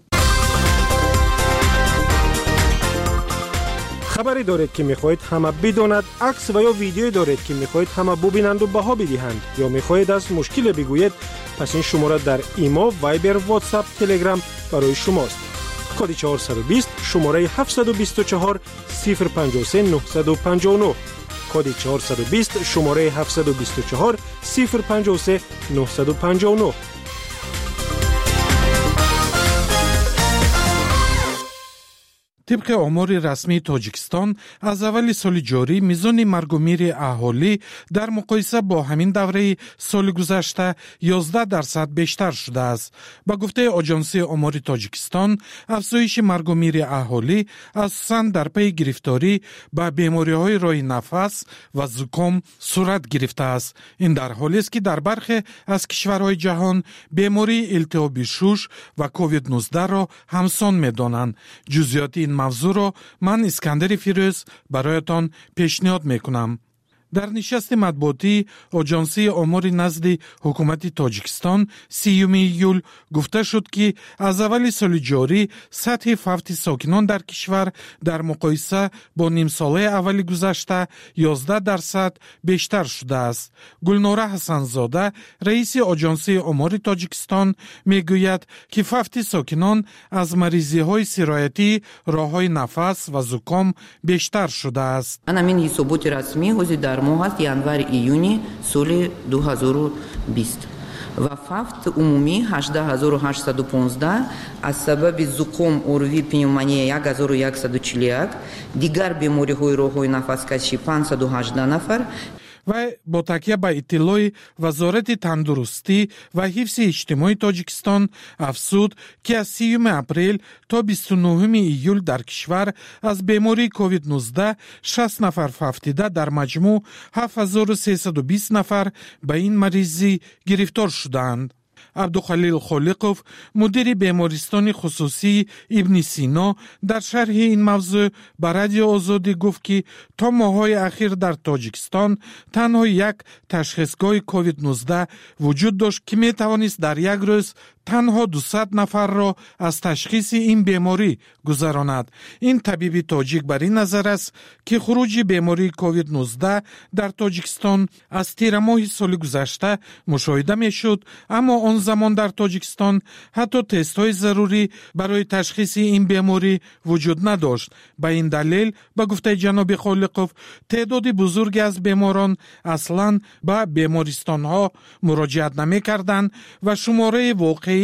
خبری دارید که می‌خواهید همه بداند، عکس و یا ویدیویی دارید که می‌خواهید همه ببینند و بها بدهند یا می‌خواهید از مشکل بگویید، پس این شماره در ایما، وایبر، واتساپ، تلگرام برای شماست. کد چهارصد و بیست شماره هفتصد و بیست و چهار صفر پنجاه و سه نهصد و پنجاه و نه کد چهارصد و بیست شماره هفتصد و بیست و چهار صفر پنجاه و سه نهصد و پنجاه و نه. طبق آمار رسمی تاجیکستان از اول سال جاری میزان مرگ و میر اهالی در مقایسه با همین دوره سال گذشته یازده درصد بیشتر شده است. با گفته آژانس آمار تاجیکستان، افزایش مرگ و میر اهالی اساساً در پی گرفتاری به بیماری‌های راه نفس و زکام صورت گرفته است. این در حالی است که در برخی از کشورهای جهان بیماری التهاب شوش و کووید نوزده را همسان می‌دانند. جزئیات این موضوع را من اسکندر فیروز برایتان پیشنهاد میکنم. در نشست مطبوعاتی آژانس آمار نزد حکومت تاجیکستان سیوم ایول گفته شد که از اول سال جاری سطح فوت ساکنان در کشور در مقایسه با نیم ساله اول گذشته یازده درصد بیشتر شده است. گلنوره حسنزاده رئیس آژانس آمار تاجیکستان میگوید که فوت ساکنان از مریضی های سرایتی راههای نفس و زکام بیشتر شده است. همین حسابات رسمی حدود در ماه است январ июни соли دو هزار و بیست و فوت عمومی هجده هزار و هشتصد و پانزده از سبب زکام اوروی پنیومونیا یک هزار و صد و چهل و یک دیگر بیماری های راههای نفسکشی پانصد و هجده نفر و با تکیه به اطلاع وزارت تندرستی و حفظ اجتماعی تاجیکستان افزود که از سیوم اپریل تا بیست و نهم ایول در کشور از بیماری کووید نوزده شصت نفر فوتیده در مجموع هفت هزار و سیصد و بیست نفر به این مریضی گرفتار شدند. عبدالخلیل خالقوف مدیر بیمارستان خصوصی ابن سینا در شرح این موضوع به رادیو آزادی گفت که تا ماه‌های اخیر در تاجیکستان تنها یک تشخیصگاه کووید نوزده وجود داشت که می توانست در یک روز تنها دویست نفر را از تشخیص این بیماری گذراند. این طبیب تاجیک بر این نظر است که خروج بیماری کووید نوزده در تاجیکستان از تیر ماه سال گذشته مشاهده می شد، اما آن زمان در تاجیکستان حتی تست های ضروری برای تشخیص این بیماری وجود نداشت. به این دلیل به گفته جناب خالقوف تعداد بزرگی از بیماران اصلاً به بیمارستان ها مراجعت نمی کردند و شماره واقعی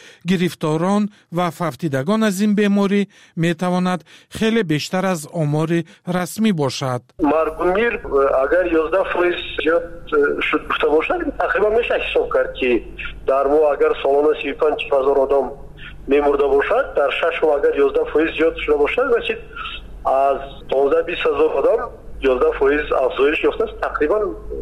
گرفتاران و فوتیدگان از این بیماری می تواند خیلی بیشتر از آمار رسمی باشد. مرگ و میر اگر یازده فیصد زیاد شد گفته باشد تقریبا میشه حساب کرد که در ماه اگر سالانه سی و پنج هزار آدم میمرده باشد، در شش ماه اگر یازده فیصد زیاد شده باشد باشید از پانزده بیست هزار آدم یازده فیصد افزایش یافته است. تقریبا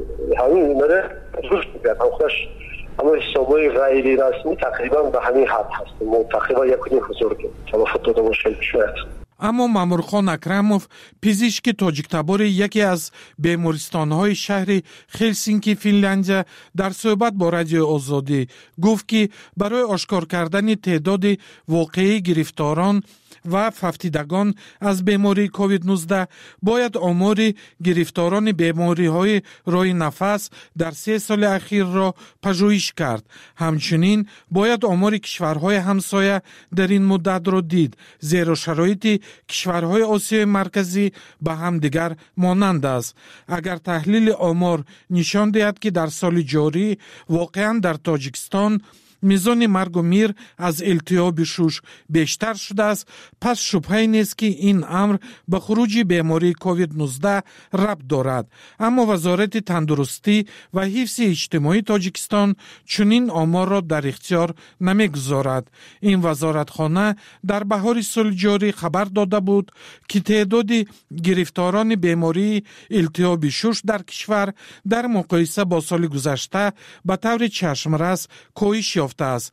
همین نره درست میگه خودش، اما حسابای غیر رسمی تقریبا به همین حد هست. ما تقریبا یک و نیم هزار تلفات داده باشه شاید. اما مامورخان اکرموف پزشک تاجیکتبار یکی از بیمارستان‌های شهر هلسینکی فنلاندیا در صحبت با رادیو آزادی گفت که برای آشکار کردن تعداد واقعی گرفتاران و فوتیدگان از بیماری کووید نوزده باید آمار گرفتاران بیماری های راه نفس در سه سال اخیر را پژوهش کرد. همچنین باید آمار کشورهای همسایه در این مدت را دید، زیرا شرایط کشورهای آسیای مرکزی به هم دیگر مانند است. اگر تحلیل آمار نشان دهد که در سال جاری واقعا در تاجیکستان میزان مرگ و میر از التهاب شوش بیشتر شده است، پس شبهه نیست که این امر به خروج بیماری کووید نوزده ربط دارد. اما وزارت تندرستی و حفظ اجتماعی تاجیکستان چنین آمار را در اختیار نمیگذارد. این وزارتخانه در بهار سال جاری خبر داده بود که تعداد گرفتاران بیماری التهاب شوش در کشور در مقایسه با سال گذشته به طور چشمرس کاهش یافته است.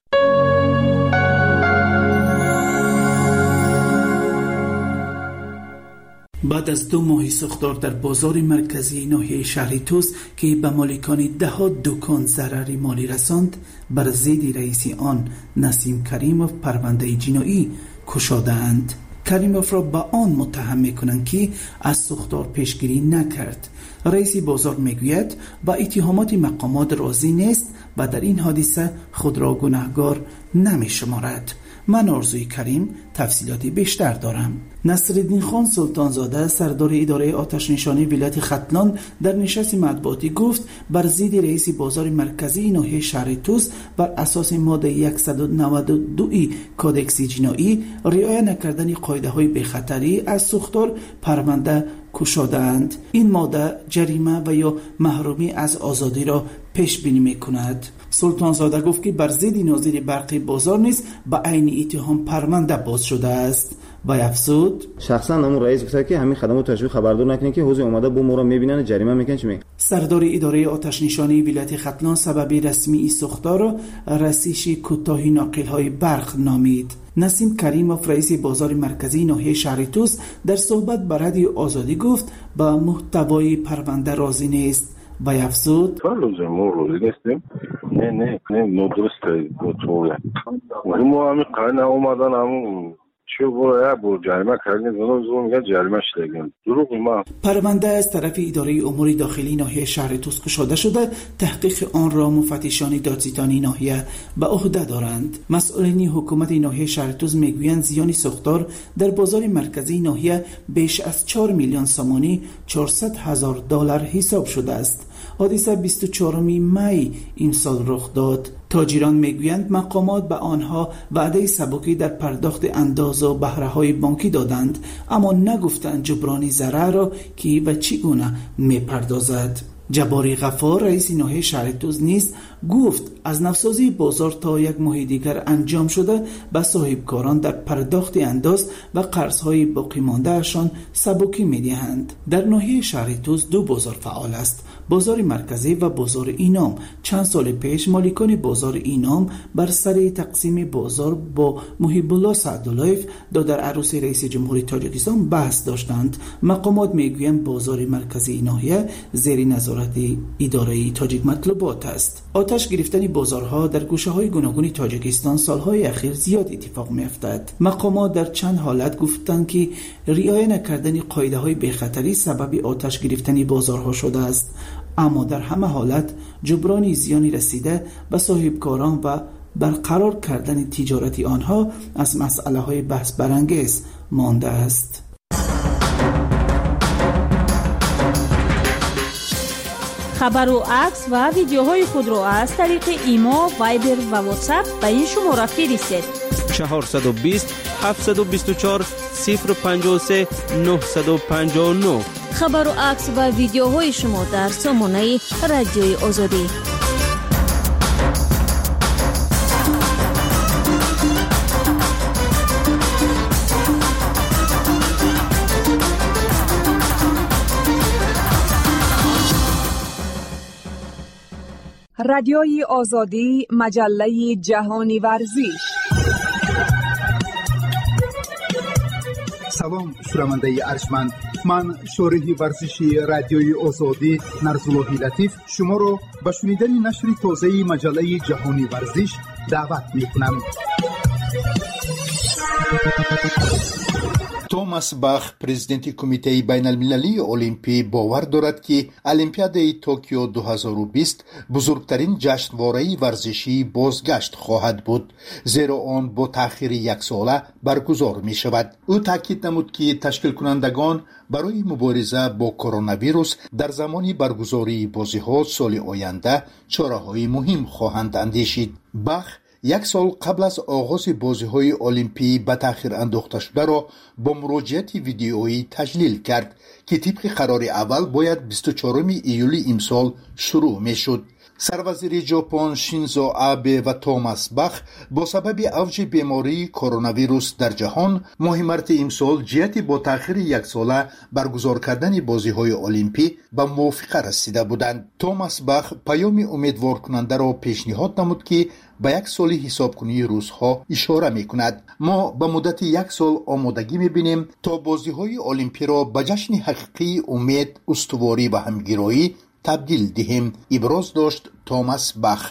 بعد از دو ماه سوختار در بازار مرکزی ناحیه شهر توس که به مالکان ده ها دکان ضرری مالی رساند، بر ضد رئیس آن نسیم کریموف پرونده جنایی گشاده‌اند. کریموف را به آن متهم می‌کنند که از سوختار پیشگیری نکرد. رئیس بازار میگوید با اتهامات مقامات راضی نیست و در این حادثه خود را گناهکار نمی‌شمارد. من آرزوی کریم تفصیلات بیشتر دارم. نصرالدین خان سلطانزاده سردار اداره آتش نشانی ولایت ختلان در نشست مطبوعاتی گفت بر ضد رئیس بازار مرکزی ناحیه شهر توس بر اساس ماده صد و نود و دو کودکس جنایی رعایت نکردن قاعده های بی‌خطری از سوختار پرونده کشادند. این ماده جریمه و یا محرومی از آزادی را پیش بینی میکند. سلطانزاده گفت که بر ضد ناظر برقی بازار نیز به عین اتهام پرونده باز شده است و افزود شخصا همون رئیس گفته که همین خدمات تشویق خبردار نکنین که حوزه اومده با مورا میبینن جریمه میکنن چی میگن. سردار اداره آتش نشانی ولایت ختلان سبب رسمی این سوختار را رسیش کوتاهی ناقل های برق نامید. نسیم کریموف رئیس بازار مرکزی ناحیه شهر توس در صحبت با رادیو آزادی گفت با محتوای پرونده راضی نیست و افزود روزه ما راضی نیستیم. نه نه نه ندرسته موضوع ما همین قانون اومدن همون چه باید با جریمه کردن زنان میگه جریمه شدگیم دروغ ما. پرونده از طرف اداره امور داخلی ناحیه شهر توس گشاده شده. تحقیق آن را مفتشان دادستانی ناحیه به عهده دارند. مسئولین حکومت ناحیه شهر توس میگویند زیان سوختار در بازار مرکزی ناحیه بیش از چهار میلیون سامانی چهارصد هزار دلار حساب شده است. حادثه بیست و چهارم می امسال رخ داد. تاجران میگویند مقامات به آنها وعده سبکی در پرداخت انداز و بهره های بانکی دادند، اما نگفتند جبران ضرر را کی و چگونه میپردازد. جباری غفار رئیس ناحیه شهر توس نیز گفت از نوسازی بازار تا یک ماه دیگر انجام شده به صاحبکاران در پرداخت انداز و قرض‌های باقی مانده‌شان سبکی می‌دهند. در ناحیه شهر توس دو بازار فعال است، بازار مرکزی و بازار اینام. چند سال پیش مالکان بازار اینام بر سر تقسیم بازار با محب الله سعداللهیف دادر عروس رئیس جمهوری تاجیکستان بحث داشتند. مقامات میگویند بازار مرکزی ناحیه زیر نظارت اداره تاجیک مطلوبات است. آتش گرفتن بازارها در گوشه‌های گوناگون تاجیکستان سالهای اخیر زیاد اتفاق می‌افتد. مقامات در چند حالت گفتند که رعایت نکردن قاعده‌های بی‌خطری سبب آتش گرفتن بازارها شده است، اما در همه حالت جبران زیانی رسیده به صاحبکاران و برقرار کردن تجارتی آنها از مسئله‌های بحث برانگیز مانده است. خبر و عکس و ویدیوهای خود را از طریق ایما، وایبر و واتساپ به این شماره فرستید. چهارصد و بیست هفتصد و بیست و چهار صفر پنجاه و سه نهصد و پنجاه و نه. خبر و عکس و ویدیوهای شما در سامانه رادیوی آزادی. رادیوی آزادی، مجله جهانی ورزش. سلام شنونده ارجمند، من شارح ورزشی رادیوی آزادی نرزالله لطیف شما را به شنیدن نشر تازه مجله جهانی ورزش دعوت می‌کنم. توماس باخ پرزیدنت کمیته بین المللی المپی باور دارد که المپیادای توکیو دو هزار و بیست بزرگترین جشنواره ورزشی بازگشت خواهد بود، زیرا آن با تأخیر یک ساله برگزار می شود. او تاکید نمود که تشکیل کنندگان برای مبارزه با کرونا ویروس در زمان برگزاری بازی‌ها سال آینده چاره‌های مهم خواهند اندیشید. باخ یک سال قبل از آغاز بازی‌های المپی به تأخیر انداخته شده را با مراجعت ویدیویی تجلیل کرد که طبق قرار اول باید بیست و چهارم ایولی امسال شروع می‌شد. سروزیر ژاپن شینزو آبه و توماس باخ با سبب اوج بیماری کرونا ویروس در جهان ماه مارس امسال جهت با تأخیر یک ساله برگزار کردن بازی‌های المپی به موافقه رسیده بودند. توماس باخ پیام امیدوار کننده را پیشنهاد نمود که به یک سالی حساب کنی روزها اشاره می کند. ما به مدت یک سال آمادگی می بینیم تا بازی‌های المپی را به جشن حقیقی امید، استواری و همگرایی تبدیل دهیم، ابراز داشت توماس باخ.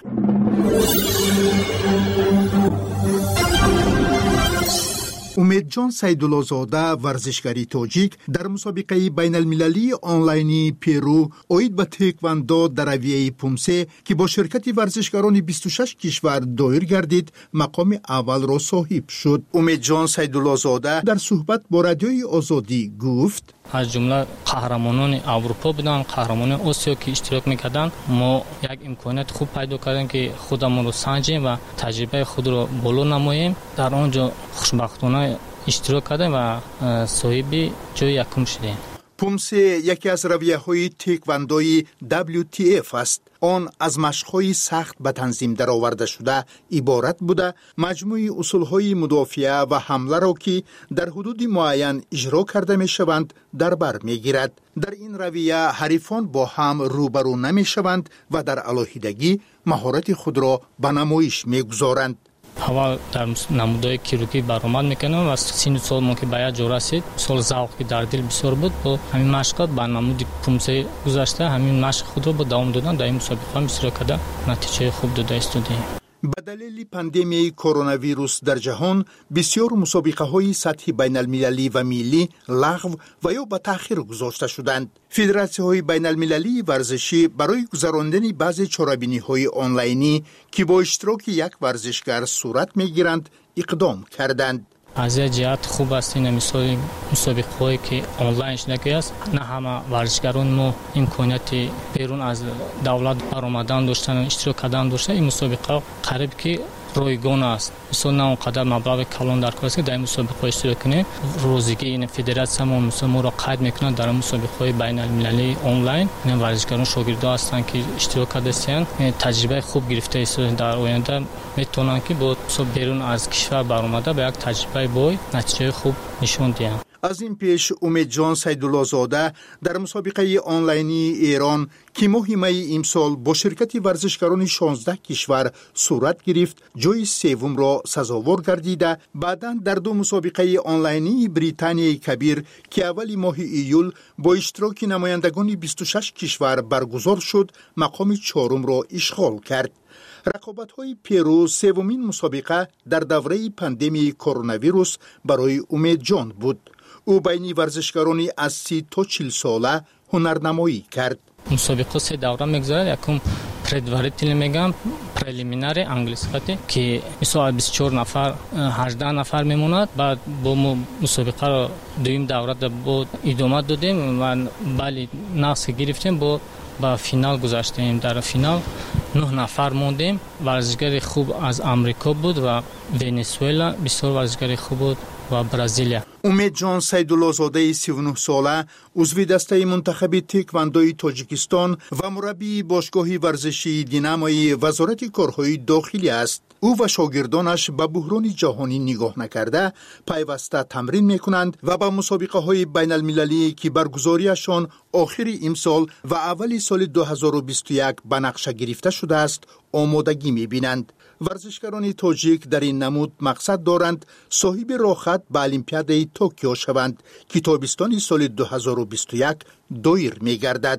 امید سیدالله‌زاده ورزشکاری تاجیک در مسابقه بین المللی آنلاینی پیرو اوید به تکواندو در رویه پومسه که با شرکت ورزشکاران بیست و شش کشور دایر گردید مقام اول را صاحب شد. امید سیدالله‌زاده در صحبت با رادیوی آزادی گفت از جمله قهرمانان اروپا بودن، قهرمانان آسیا که اشتراک میکردن، ما یک امکانات خوب پیدا کردیم که خودمون رو سنجیم و تجربه خود رو بالا نماییم. در آنجا خوشبختانه اشتراک کردیم و صاحب جای یکم شدیم. پومسه یکی از رویه‌های تکواندوی دبلیو تی اف است. آن از مشق‌های سخت به تنظیم درآورده شده عبارت بوده مجموعی اصول‌های مدافعه و حمله را که در حدود معین اجرا کرده می‌شوند در بر می‌گیرد. در این رویه حریفان با هم روبرو نمی‌شوند و در علاهیدگی مهارت خود را به نمایش می‌گذارند. اول در نمودهای کیروکی برآمد میکنم و سین سال ما که باید جا رسید سال ذوقی در دل بسیار بود. با همین مشقات با نمود پومسه گذشته همین مشق خود را با دوام دادن در این مسابقه هم بسیار کرده نتیجه خوب داده استودیم. به دلیل پاندمی کرونا ویروس در جهان بسیار مسابقه های سطح بین المللی و ملی لغو و یا به تأخیر گذاشته شدند. فدراسیون های بین المللی ورزشی برای گذراندن بعضی چاره‌بینی های آنلاینی که با اشتراک یک ورزشکار صورت میگیرند اقدام کردند. از این جهت خوب است این مثال مسابقه هایی که آنلاین شده است. نه همه ورزشکاران ما امکانات بیرون از دولت برآمدن داشتن اشتراک کردن داشتن. این مسابقه قریب که رایگان است. مثلا نه اونقدر مبلغ کلان در کار است که در مسابقه اشتراک کنیم. روزیگی این فدراسیون ما مثلا ما را قید میکنن در مسابقه بین المللی آنلاین. این ورزشکاران شاگردا هستند که اشتراک کردن تجربه خوب گرفته است. در آینده میتونن که با بیرون از کشور برآمده به یک تجربه بای نتیجه خوب نشون دهند. از این پیش امید جان سیدالله‌زاده در مسابقه آنلاینی ایران که ماه می امسال با شرکت ورزشکاران شانزده کشور صورت گرفت جای سوم را سزاوار گردیده. بعداً در دو مسابقه آنلاینی بریتانیای کبیر که اول ماه ایول با اشتراک نمایندگان بیست و شش کشور برگزار شد مقام چهارم را اشغال کرد. رقابت‌های پیرو سومین مسابقه در دوره پاندمی کرونا ویروس برای امید جان بود. او بین ورزشکارانی از سی تا چهل ساله هنرنمایی کرد. مسابقه سه دوره میگذرد. یکم پردوارتیل میگم پرلیمینار انگلیسی که مثلا بیست و چهار نفر هجده نفر میموند. بعد با مسابقه را دویم دوره با ادامه دادیم و ولی نقص گرفتیم با با فینال گذاشتیم. در فینال نه نفر موندیم. ورزشکار خوب از امریکا بود و ونزوئلا بسیار ورزشکار خوب بود و برزیلیا. امید جان سیدالله‌زاده سی و نه ساله عضو دسته منتخب تکواندوی تاجیکستان و مربی باشگاه ورزشی دیناموی وزارت کارهای داخلی است. او و شاگردانش به بحران جهانی نگاه نکرده پیوسته تمرین میکنند و به مسابقه های بین المللی که برگزاریشان آخر امسال و اول سال دو هزار و بیست و یک به نقشه گرفته شده است آمادگی میبینند. ورزشکاران تاجیک در این نمود مقصد دارند صاحب راحت به المپیاد توکیو شوند که تابستان سال دو هزار و بیست و یک دایر میگردد.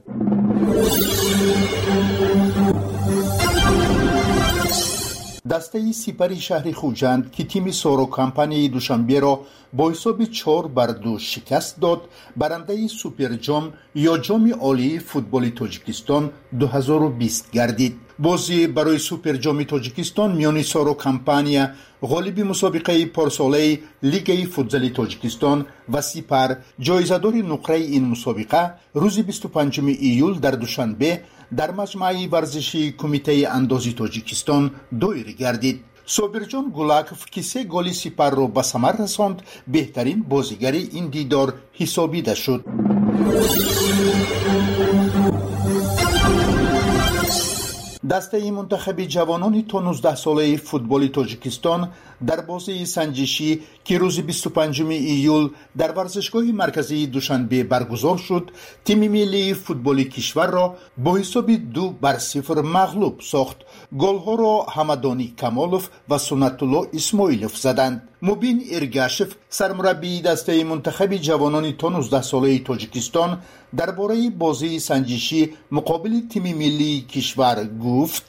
دسته سپری شهر خوجند که تیم سورو کمپانی دوشنبه را با حساب چهار بر دو شکست داد برنده سوپر جام یا جام عالی فوتبال تاجیکستان دو هزار و بیست گردید. بازی برای سوپر جام تاجیکستان میان سورو کمپانی غالب مسابقه پارساله لیگ فوتبال تاجیکستان و سپر جایزه‌دار نقره این مسابقه روز بیست و پنجم ایول در دوشنبه در مجمع ورزشی کمیته اندازی تاجیکستان دایر گردید. صابرجان گولاکف که سه گل سپر را به ثمر رساند بهترین بازیگر این دیدار حسابیده شد. دسته منتخب جوانان تا نوزده ساله فوتبال تاجیکستان در بازی سنجشی که روز بیست و پنجم ایول در ورزشگاه مرکزی دوشنبه برگزار شد تیم ملی فوتبال کشور را با حساب دو بر صفر مغلوب ساخت. گل‌ها را حمدانی کمالوف و سنت‌الله اسماعیلوف زدند. مبین ارگاشف سرمربی دسته منتخب جوانان تا نوزده ساله تاجیکستان درباره بازی سنجشی مقابل تیم ملی کشور گفت: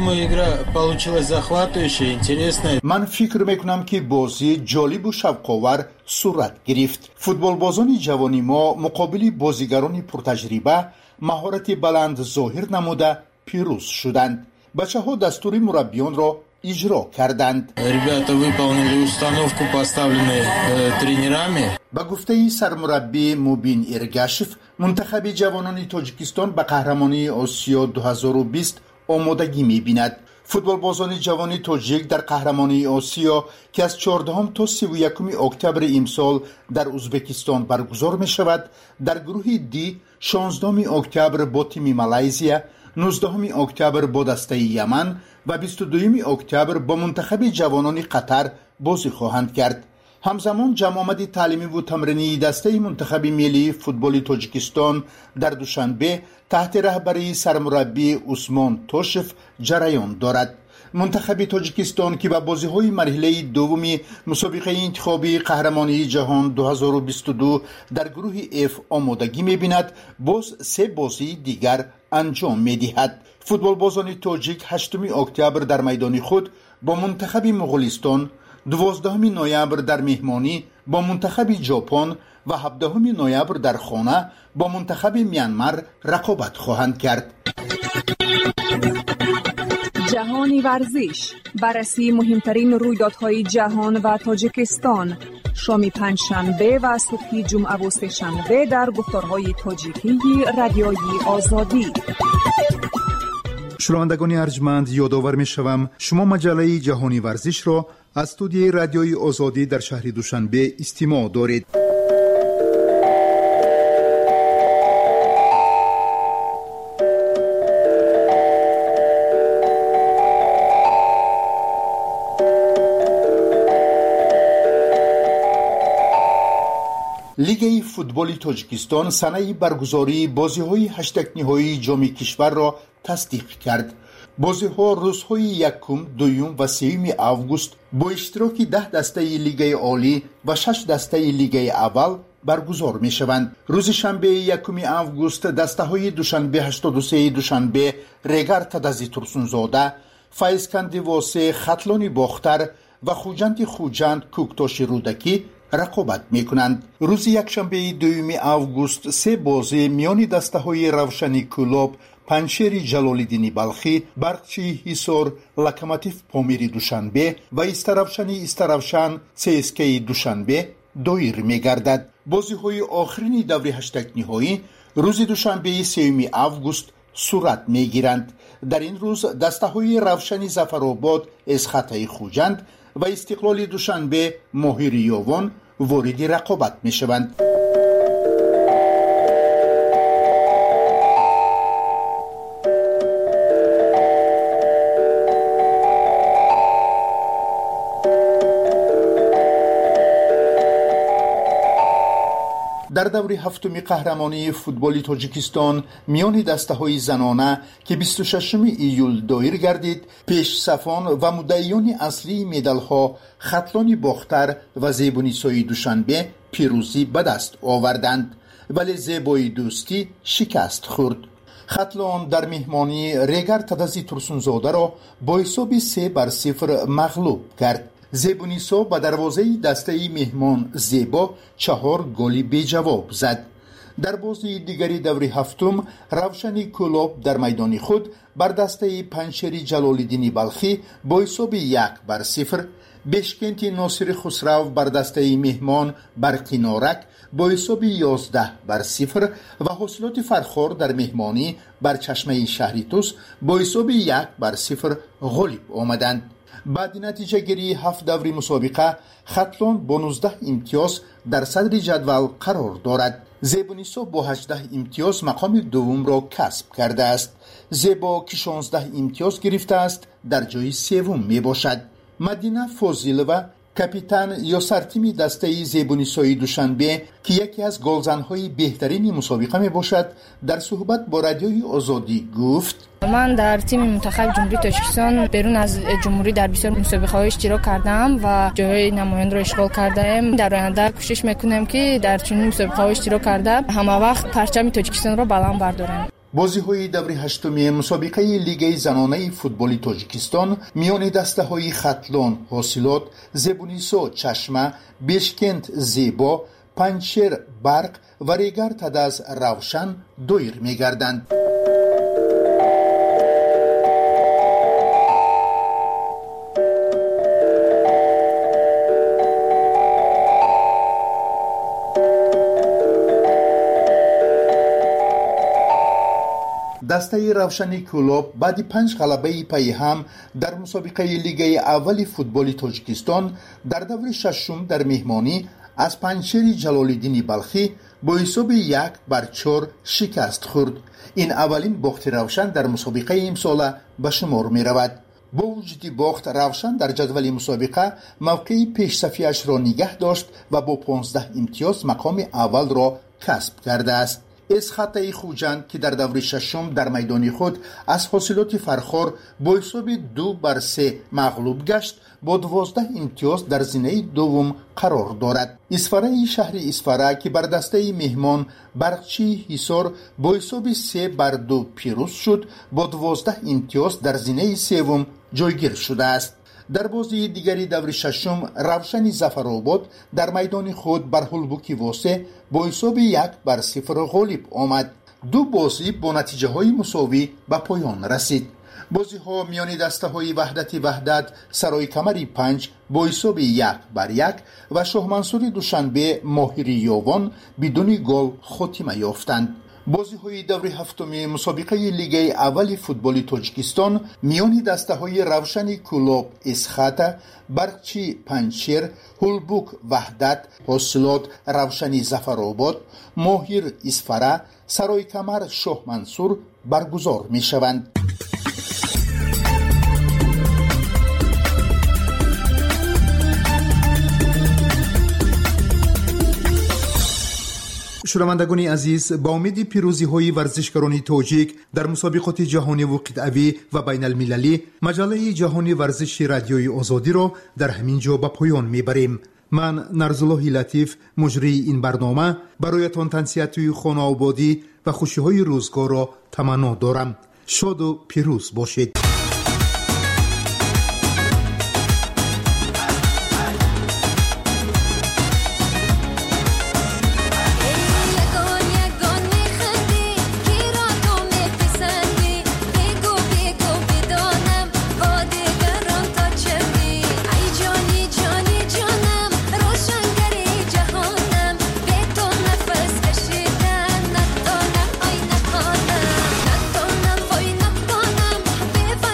من فکر میکنم که بازی جالب و شوق‌آور صورت گرفت. فوتبالبازان جوانی ما مقابل بازیگران پرتجربه مهارت بلند ظاهر نموده پیروز شدند. بچه‌ها دستور مربیان را اجرا کردند. Ребята выполнили установку, поставленную тренерами. با گفته سرمربی مبین ارگاشف منتخب جوانان تاجیکستان به قهرمانی آسیا دو هزار و بیست آمادگی می‌بیند. فوتبالبازان جوان تاجیک در قهرمانی آسیا که از چهاردهم تا سی و یکم اکتبر امسال در ازبکستان برگزار می‌شود، در گروه دی شانزدهم اکتبر با تیم مالزیا، نوزدهم اکتبر با دسته یمن و بیست و دوم اکتبر با منتخب جوانان قطر بازی خواهند کرد. همزمان جمع تعلیمی و تمرینی دسته منتخب ملی فوتبال تاجیکستان در دوشنبه تحت رهبری سرمربی عثمان توشف جریان دارد. منتخب تاجیکستان که به بازی‌های مرحله دومی مسابقه انتخابی قهرمانی جهان دو هزار و بیست و دو در گروه اف آمادگی می‌بیند، باز سه بازی دیگر انجام می‌دهد. فوتبالبازان تاجیک هشتم اکتبر در میدان خود با منتخب مغولستان، دوازدهم نوامبر در مهمانی با منتخب ژاپن و هفدهم نوامبر در خانه با منتخب میانمار رقابت خواهند کرد. جهانی ورزش، بررسی مهمترین رویدادهای جهان و تاجیکستان، شام پنجشنبه و صبح جمعه و سه‌شنبه در گفتارهای تاجیکی رادیوی آزادی. شنوندگان ارجمند، یادآور می‌شوم شما مجله جهانی ورزش را از استودیوی رادیوی آزادی در شهر دوشنبه استماع دارید. لیگ فوتبال تاجیکستان سنه برگزاری بازی‌های هشتگ نهایی جام کشور را تصدیق کرد. بازی‌ها روزهای یکم، دوم و سوم آگوست با اشتراک ده دسته لیگ عالی و شش دسته لیگ اول برگزار می‌شوند. روز شنبه یکم آگوست دسته‌های دوشنبه هشتاد و سه دوشنبه رگر تدازی ترسونزاده، فایزکند واسه خطلانی باختر و خوجند خوجند کوکتاش رودکی رقابت میکنند. روز یکشنبه دوم آگوست سه بازی میان دسته‌های روشنی کلوب، پنشیر جلال‌الدین بلخی، برقچی حصار، لوکوموتیو پامیری دوشنبه و استروشنی استروشن سی اس کی دوشنبه دایر میگردد. بازی‌های آخرین دور هشتگ نهایی روز دوشنبه سوم آگوست صورت میگیرند. در این روز دسته‌های روشنی ظفرآباد از خطای خوجند و استقلال دوشنبه ماهی ریاوان وارد رقابت میشوند. در دور هفتم قهرمانی فوتبال تاجیکستان میان دسته‌های زنانه که بیست و ششم ایول دایر گردید، پیش صفان و مدعیان اصلی مدال‌ها خطلان باختر و زیبونیسای دوشنبه پیروزی به دست آوردند، ولی زیبای دوستی شکست خورد. خطلان در مهمانی رگر تدازی ترسونزاده را با حساب سه بر صفر مغلوب کرد. زیبونیسا با دروازه دسته مهمان زیبا چهار گلی بی جواب زد. در بازی دیگری دور هفتم روشنی کلوب در میدان خود بر دسته پنشری جلال‌الدین بلخی با حساب یک بر صفر، بشکنت ناصر خسرو بر دسته مهمان برقی نارک با حساب یازده بر صفر و حاصلات فرخار در مهمانی بر چشمه شهریتوس با حساب یک بر صفر غالب آمدند. بعد نتیجه گیری هفت دور مسابقه خطلان با نوزده امتیاز در صدر جدول قرار دارد. زیبونیسا با هجده امتیاز مقام دوم را کسب کرده است. زیبا که شانزده امتیاز گرفته است در جای سوم می باشد. مدینه فاضلова کاپیتان یا سرتیم دسته زیبونیسایی دوشنبه که یکی از گلزن‌های بهترین مسابقه می باشد در صحبت با رادیوی آزادی گفت: من در تیم منتخب جمهوری تاجیکستان بیرون از جمهوری در بسیار مسابقه‌های اشتراک کردم و جای نماینده را اشغال کردم. در آینده کوشش میکنم که در چنین مسابقه‌های اشتراک کرده همه وقت پرچم تاجیکستان را بلند بردارم. بازی‌های دور هشتم مسابقه لیگ زنانه فوتبال تاجیکستان میان دسته‌های خطلان، حاصلات، زبونیسو چشمه، بشکند زیبا، پنچر برق و ریگر تدز روشن دویر می‌گردند. دسته روشنی کلوب بعد پنج غلبه پی هم در مسابقه لیگ اول فوتبال تاجیکستان در دور ششم در مهمانی از پنچر جلال‌الدین بلخی با حساب یک بر چهار شکست خورد. این اولین باخت روشن در مسابقه امسال به شمار می رود. با وجود باخت، روشن در جدول مسابقه موقع پیش صفیه‌اش را نگه داشت و با پانزده امتیاز مقام اول را کسب کرده است. اسخط خوجند که در دور ششم در میدان خود از حاصلات فرخار با حساب دو بر سه مغلوب گشت، با دوازده امتیاز در زینه دوم قرار دارد. اسفره شهر اسفره که بر دسته مهمان برقچی حصار با حساب سه بر دو پیروز شد، با دوازده امتیاز در زینه سوم جایگیر شده است. در بازی دیگری دور ششم روشن ظفرآباد در میدان خود بر هلبوکی واسه با حساب یک بر صفر غالب آمد. دو بازی با نتیجه های مساوی به پایان رسید. بازی ها میان دسته های وحدت وحدت سرای کمری پنج با حساب یک بر یک و شاه دوشنبه ماهری یاوان بدون گل خاتمه یافتند. بازی های دور هفتم مسابقه لیگ اول فوتبال تاجیکستان میان دسته های روشن کلوب اسخات، برقچی پنچر، هلبوک وحدت، حاصلات روشنی ظفرآباد، ماهر اسفره، سرای کمر شاه منصور برگزار می شوند. شنوندگان عزیز، با امید پیروزی های ورزشکاران تاجیک در مسابقات جهانی و قطعی و بین المللی، مجله جهانی ورزش رادیوی آزادی را در همین جا به پایان میبریم. من نرزالله لطیف مجری این برنامه برایتان تنصیحات خانه آبادی و خوشی های روزگار را تمنا دارم. شاد و پیروز باشید. Be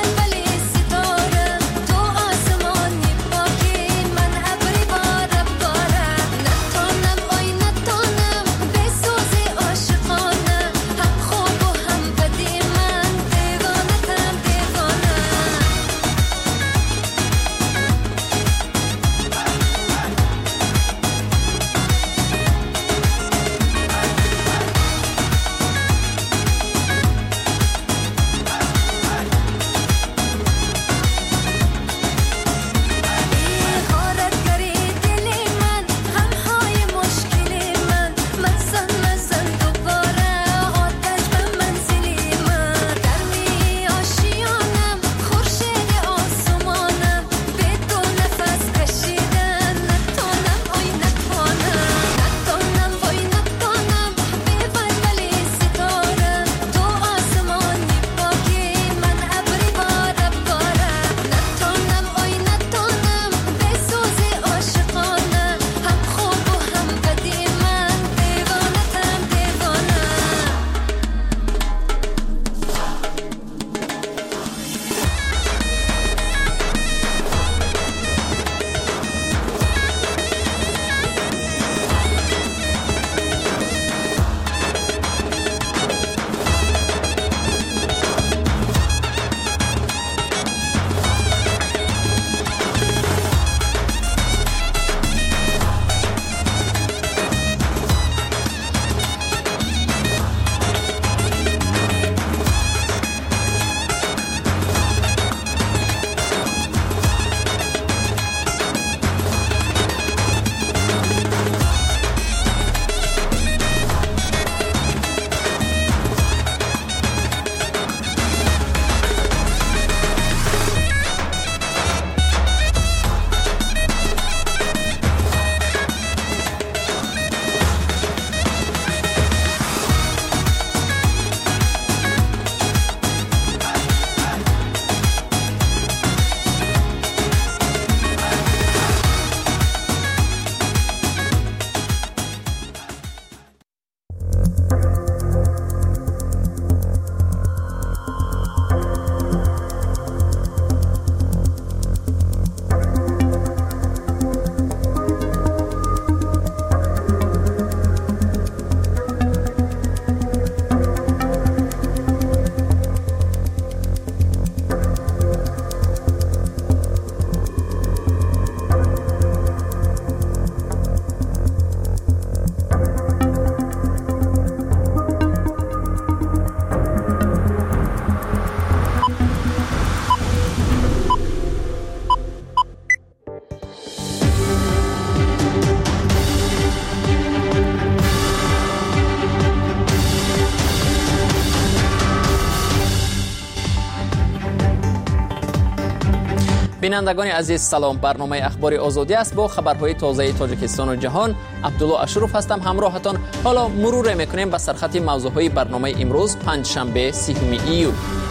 بینندگان عزیز سلام. برنامه اخبار آزادی است با خبرهای تازه تاجیکستان و جهان. عبدالله اشرف هستم همراهتان. حالا مرور میکنیم به سرخط موضوعهای برنامه امروز پنجشنبه سیوم ایول.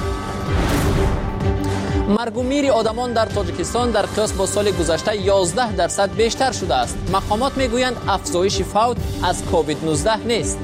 مرگ و میر آدمان در تاجیکستان در قیاس با سال گذشته یازده درصد بیشتر شده است. مقامات میگویند افزایش فوت از کووید نوزده نیست.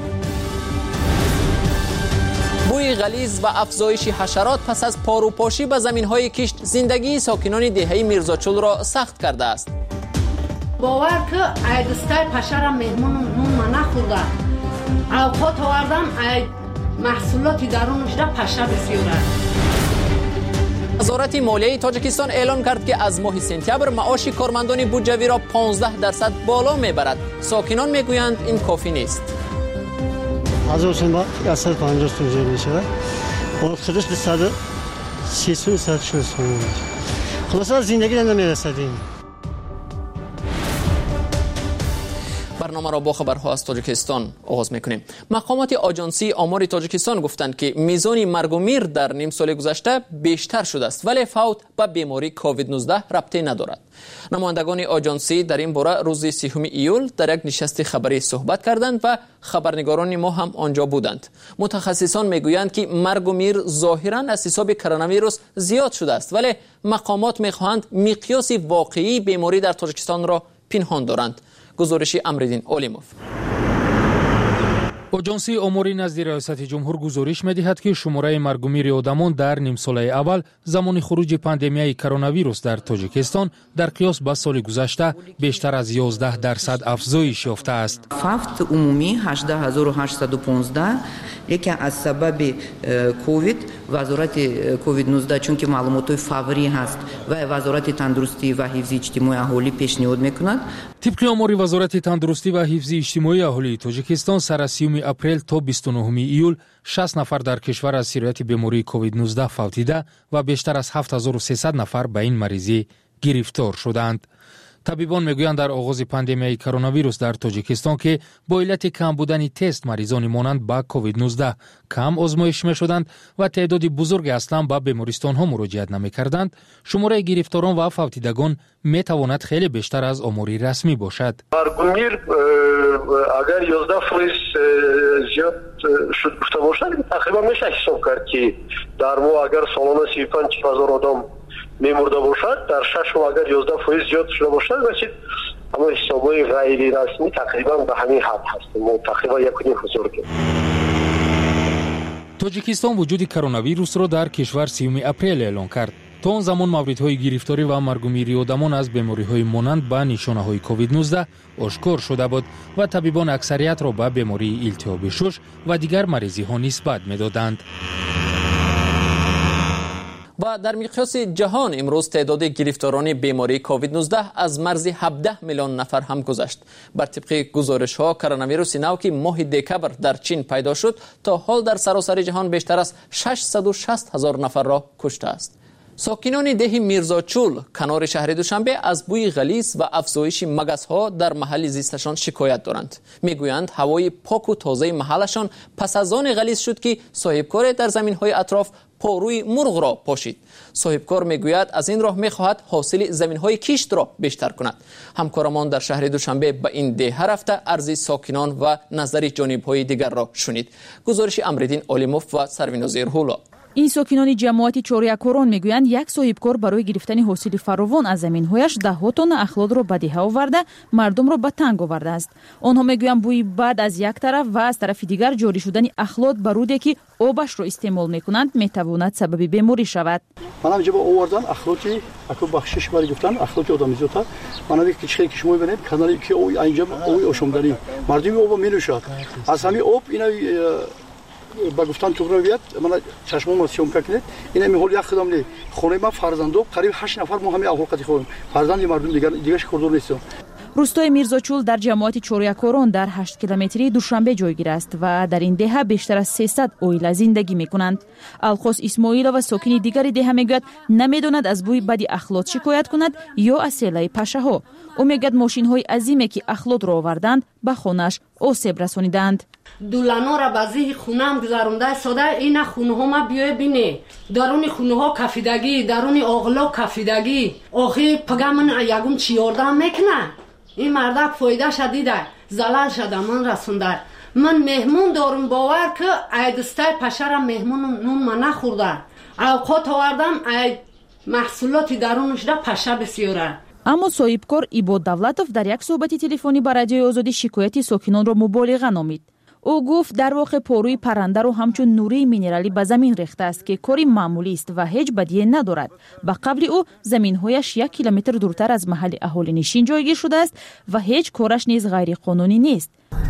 بوی غلیظ و افزایش حشرات پس از پاروپاشی به زمین‌های کشت زندگی ساکنان دهه میرزاچول را سخت کرده است. باور که ایدستای پشر مهمون نون نخورده. اوقات آوردم ای محصولاتی درونش ده پشر بسیار است. وزارت مالیه تاجیکستان اعلام کرد که از ماه سپتامبر معاش کارمندان بودجوی را پانزده درصد بالا میبرد. ساکنان میگویند این کافی نیست. از اون سال صد و پنجاه تومن میشه. اون خودش به صد و سی و صد و چهل تومن. خلاص زندگی نمیرسدیم. برنامه را با خبرها از تاجیکستان آغاز میکنیم. مقامات آژانسی آمار تاجیکستان گفتند که میزان مرگ و میر در نیم سال گذشته بیشتر شده است ولی فوت به بیماری کووید نوزده ربطی ندارد. نمایندگان آژانسی در این باره روز سیوم ایول در یک نشست خبری صحبت کردند و خبرنگاران ما هم آنجا بودند. متخصصان میگویند که مرگ و میر ظاهرا از حساب کرونا ویروس زیاد شده است ولی مقامات میخواهند مقیاس واقعی بیماری در تاجیکستان را پنهان دارند. گزارش امردین اولیموف. آژانسی آماری نزد ریاست جمهور گزارش می‌دهد که شماره مرگ و میر آدمان در نیم سال اول زمان خروج پاندمیای کرونا ویروس در تاجیکستان در قیاس با سال گذشته بیشتر از یازده درصد افزایش یافته است. فوت عمومی هجده هزار و هشتصد و پانزده لیکن از سبب کووید وزارت کووید نوزده چون که معلومات فوری هست و وزارت تندرستی و حفظ اجتماعی اهالی پیشنهاد میکند. طبق آمار وزارت تندرستی و حفظ اجتماعی اهالی تاجیکستان سر سیوم اپریل تا بیست و نهم ایول شصت نفر در کشور از سیریت بیماری کووید نوزده فوتیده و بیشتر از هفت هزار و سیصد نفر به این مریضی گرفتار شدند. طبیبان میگویند در آغاز پاندمیای کرونا ویروس در تاجیکستان که با علت کم بودن تست مریضان مانند با کووید نوزده کم آزمایش میشدند و تعداد بزرگ اصلا به بیمارستان ها مراجعت نمیکردند، شماره گرفتاران و فوتیدگان میتواند خیلی بیشتر از آماری رسمی باشد. مرگ و میر اگر یازده فیصد زیاد شد گفته باشد تقریبا میشه حساب کرد که در ما اگر سالانه سی و پنج هزار آدم میمرده باشد در شش ماه اگر یازده فیصد زیاد شده باشد باشید اما حسابای غیر رسمی تقریبا به همین حد هست. ما تقریبا یک و نیم هزار که تاجیکستان وجود کرونا ویروس را در کشور سیوم اپریل اعلام کرد. تا آن زمان موردهای گرفتاری و مرگ و میر آدمان از بیماری‌های مانند به نشانه‌های کووید نوزده آشکار شده بود و طبیبان اکثریت را به بیماری التهاب شش و دیگر مریضی‌ها نسبت می‌دادند. و در مقیاس جهان امروز تعداد گرفتاران بیماری کووید نوزده از مرز هفده میلیون نفر هم گذشت. بر طبق گزارش ها کرونا ویروس نو که ماه دکبر در چین پیدا شد تا حال در سراسر جهان بیشتر از ششصد و شصت هزار نفر را کشته است. ساکنان ده میرزاچول کنار شهر دوشنبه از بوی غلیظ و افزایش مگس‌ها در محل زیستشان شکایت دارند. میگویند هوای پاک و تازه محلشان پس از آن غلیظ شد که صاحبکار در زمین‌های اطراف پاروی مرغ را پاشید. صاحبکار میگوید از این راه میخواهد حاصل زمین‌های کشت را بیشتر کند. همکارمان در شهر دوشنبه به این ده رفته عرض ساکنان و نظر جانب‌های دیگر را شنید. گزارش امردین اولیموف و سروین زیرهولا. این ساکنان جماعت چوریاکورون میگویند یک صاحبکار برای گرفتن حاصل فراوان از زمین‌هایش ده تن اخلاد را به دهه آورده مردم را به تنگ آورده است. آنها میگویند بوی بد از یک طرف و از طرف دیگر جاری شدن اخلاد بر رودی که آبش را استعمال میکنند میتواند سبب بیماری شود. من اینجا با آوردن اخلاقی اكو بخشش برای گفتن اخلاقی آدمی زوتا من میگم که که شما ببینید کانالی که او اینجا او اوشومداری مردم آب می‌نوشد از همین آب اینا با گفتن تو رو بیاد من چشمم سیوم کنید اینا میگه یک خدام نی خونه ما فرزندو قریب هشت نفر ما همه اوقاتی خوریم فرزندی مردم دیگر دیگه کردور نیست. روستای میرزاچول در جماعت چوریاکورون در هشت کیلومتری دوشنبه جایگیر است و در این دهه بیشتر از سیصد اویله زندگی میکنند. الخوس اسماعیلова ساکن دیگری دهه میگوید نمیداند از بوی بدی اخلاط شکایت کند یا از سیلای پشه‌ها. او میگوید ماشین‌های عظیمی که اخلاط را آوردند به خانه‌اش آسیب رسانیدند. دولانو را بازی خونم گذارونده ساده این خونه ها ما بیای بینه درون خونه ها کفیدگی درون اغلا کفیدگی آخی پگه من یگم چی یاردم میکنه این مردک فایده شدیده زلال شده من رسونده من مهمون دارم باور که ایدسته پشر مهمون نون من نخورده اوقات آوردم ای محصولات درونش را پشه بسیاره. аммо соҳибкор Ибод Давлатов дар як суҳбати телефонӣ ба радиои Озодӣ шикояти сокинонро муболиға номид. ӯ гуфт дар воқеъ порӯи паррандаро ҳамчун нурии минералӣ ба замин рехтааст ки кори маъмулист ва ҳеҷ бадие надорад. ба қавли ӯ заминҳояш як километр дуртар аз маҳалли аҳолинишин ҷойгир шудааст ва ҳеҷ кораш низ ғайриқонунӣ нест.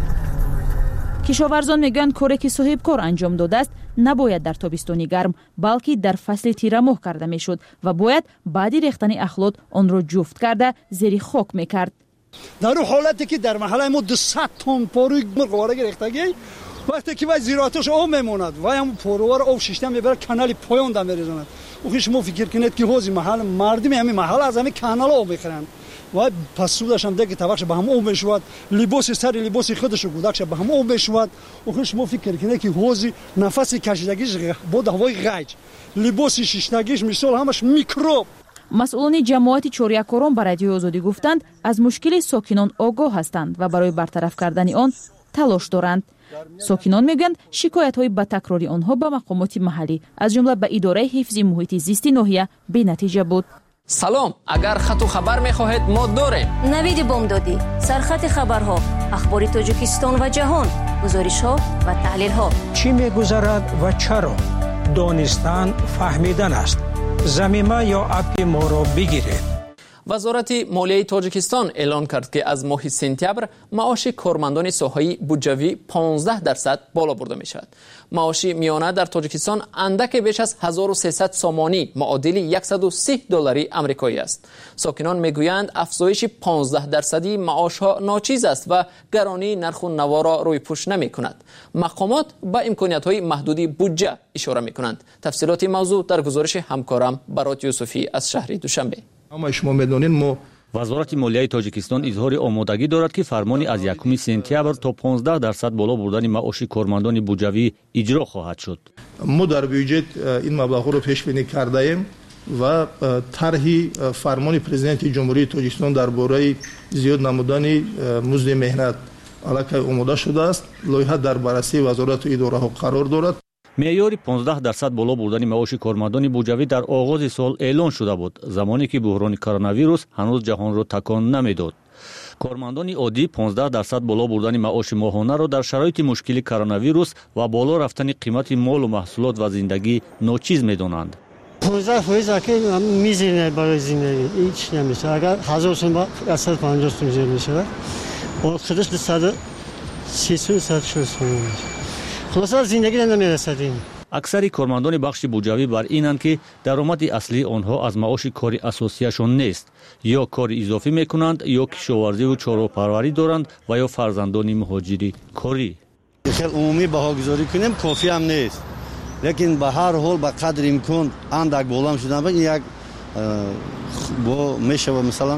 кишоварзон мегӯянд коре ки соҳибкор анҷом додааст набояд дар тобистони гарм балки дар фасли тирамоҳ карда мешуд ва бояд баъди рехтани ахлот онро ҷуфт карда зери хок мекард. дар ӯ ҳолате ки дар маҳаллаи мо дусад тонн порӯи мурғовараги рехтагӣ вақте ки вай зироаташ об мемонад вай ҳам порувара об шишта мебарад канали поён да мерезонад. охи шумо фикр кунед ки ҳози маҳал мардими ҳамин маҳалла аз ҳамин канала об мехӯранд вай пасудаш ҳам деки тавақша ба ҳам об мешавад либоси сари либоси худашо гудакша ба ҳам об мешавад. охи шумо фикр кунед ки ҳози нафаси кашидагиш бо ҳавои ғайҷ либоси шиштагиш мисол ҳамаш микроб. масъулони ҷамоати чорякорон ба радиои Озодӣ гуфтанд аз мушкили сокинон огоҳ ҳастанд ва барои бартараф кардани он талош доранд. сокинон мегӯянд шикоятҳои ба такрори онҳо ба мақомоти маҳаллӣ аз ҷумла ба идораи ҳифзи муҳити зисти ноҳия бенатиҷа буд. салом, агар хату хабар мехоҳед мо дорем. навиди бомдодӣ, сархати хабарҳо, ахбори тоҷикистон ва ҷаҳон, гузоришҳо ва таҳлилҳо. чӣ мегузарад ва чаро? донистан фаҳмидан аст. замима ё апи моро бигиред. вазорати молияи тоҷикистон эълон кард ки аз моҳи сентябр маоши кормандони соҳаи буҷавӣ понздаҳ дарсад боло бурда мешавад. маоши миёна дар тоҷикистон андаке беш аз ҳазору сесад сомонӣ муодили яксаду си доллари амрикоӣ аст. сокинон мегӯянд афзоиши понздаҳ дарсади маошҳо ночиз аст ва гаронии нарху наворо рӯйпӯш намекунад. мақомот ба имкониятҳои маҳдуди буҷа ишора мекунанд. тафсилоти мавзӯъ дар гузориши ҳамкорам Барот Юсуфӣ аз шаҳри Душанбе. شما میدونین ما وزارت مالیه تاجیکستان اظهار آمادگی دارد که فرمانی از یکم سپتامبر تا پانزده درصد بالا بردن معاش کارمندان بودجوی اجرا خواهد شد. ما در بودجه این مبلغ رو پیش بینی کرده ایم و طرح فرمان پرزیدنت جمهوری تاجیکستان درباره زیاد نمودن مزد مهنت علاقه آماده شده است. لایحه در بررسی وزارت و اداره ها قرار دارد. معیار پانزده درصد بالا بردن معاش کارمندان بودجوی در آغاز سال اعلان شده بود، زمانی که بحران کرونا ویروس هنوز جهان را تکان نمیداد. کارمندان عادی پانزده درصد بالا بردن معاش ماهانه را در شرایط مشکل کرونا ویروس و بالا رفتن قیمت مال و محصولات و زندگی ناچیز می‌دانند. پانزده درصد که میزینه برای زندگی هیچ نمیشه. اگر هزار تومان با صد و پنجاه تومان میشه، اون خودش صد و سی صد و شصت تومان. خلاصه زندگی نمیرسدیم. اکثر کارمندان بخش بودجوی بر اینند که درآمد اصلی آنها از معاش کار اساسیشان نیست. یا کار اضافی میکنند یا کشاورزی و چاره‌پروری دارند و یا فرزندان مهاجری کاری. خیلی عمومی بهاگذاری کنیم کافی هم نیست. لیکن به هر حال به قدر امکان اندک بالا شدن و یک با میشه و مثلا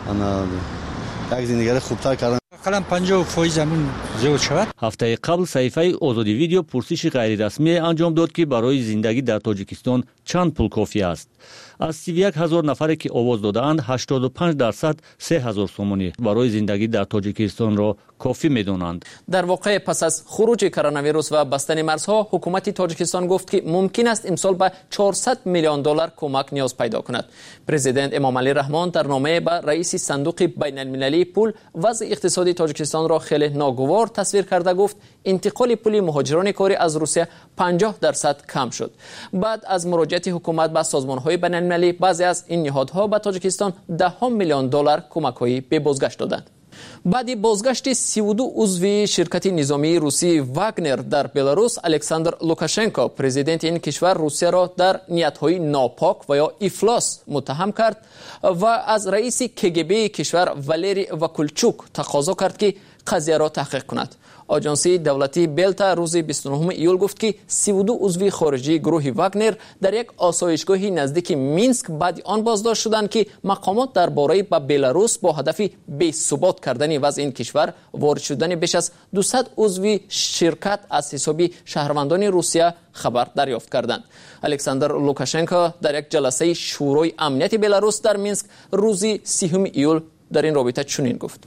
یک زندگی خوبتر کردن. قلم پنجاه فایز زمین زیاد شود. هفته قبل صحیفه آزادی ویدیو پرسش غیر رسمی انجام داد که برای زندگی در تاجیکستان چند پول کافی است. از سی و یک هزار نفری که آواز دادند هشتاد و پنج درصد سه هزار سومانی برای زندگی در تاجیکستان را کافی می‌دانند. در واقع پس از خروج کرونا ویروس و بستن مرزها حکومت تاجیکستان گفت که ممکن است امسال به چهارصد میلیون دلار کمک نیاز پیدا کند. پرزیدنت امام علی رحمان در نامه به رئیس صندوق بین المللی پول وضع اقتصادی تاجیکستان را خیلی ناگوار تصویر کرده گفت انتقال پول مهاجران کاری از روسیه پنجاه درصد کم شد. بعد از مراجعت حکومت به سازمان‌های بین المللی بعضی از این نهادها به تاجیکستان ده میلیون دلار کمک‌های به بازگشت دادند. بعد بازگشت سی و دو عضو شرکت نظامی روسی واگنر در بلاروس، الکساندر لوکاشنکو پرزیدنت این کشور روسیه را در نیت‌های ناپاک و یا افلاس متهم کرد و از رئیس کگبی کشور والری واکولچوک تقاضا کرد که قضیه را تحقیق کند. آژانسی دولتی بلتا روز بیست و نهم ایول گفت که سی و دو عضو خارجی گروه واگنر در یک آسایشگاهی نزدیک مینسک بعد آن بازداشت شدند که مقامات درباره به بلاروس با هدف بی‌ثبات کردن وضع این کشور وارد شدن بیش از دویست عضو شرکت از حساب شهروندان روسیه خبر دریافت کردند. الکساندر لوکاشنکو در یک جلسه شورای امنیت بلاروس در مینسک روز سیهم ایول در این رابطه چنین گفت: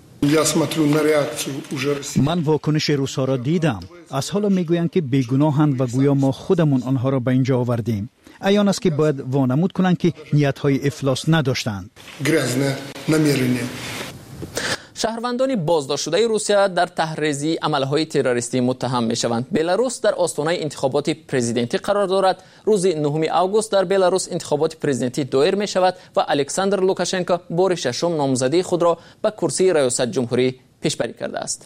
من واکنش روس‌ها را دیدم. از حالا میگویند که بیگناهند و گویا ما خودمون آنها را به اینجا آوردیم. عیان است که باید وانمود کنند که نیت‌های افلاس نداشتند. شهروندان بازداشت شده روسیه در تحریض عملهای تروریستی متهم میشوند. بلاروس در آستانه انتخابات پرزیدنتی قرار دارد. روز نهم آگوست در بلاروس انتخابات پرزیدنتی دایر می شود و الکساندر لوکاشنکو بار ششم نامزدی خود را به کرسی ریاست جمهوری پیشبری کرده است.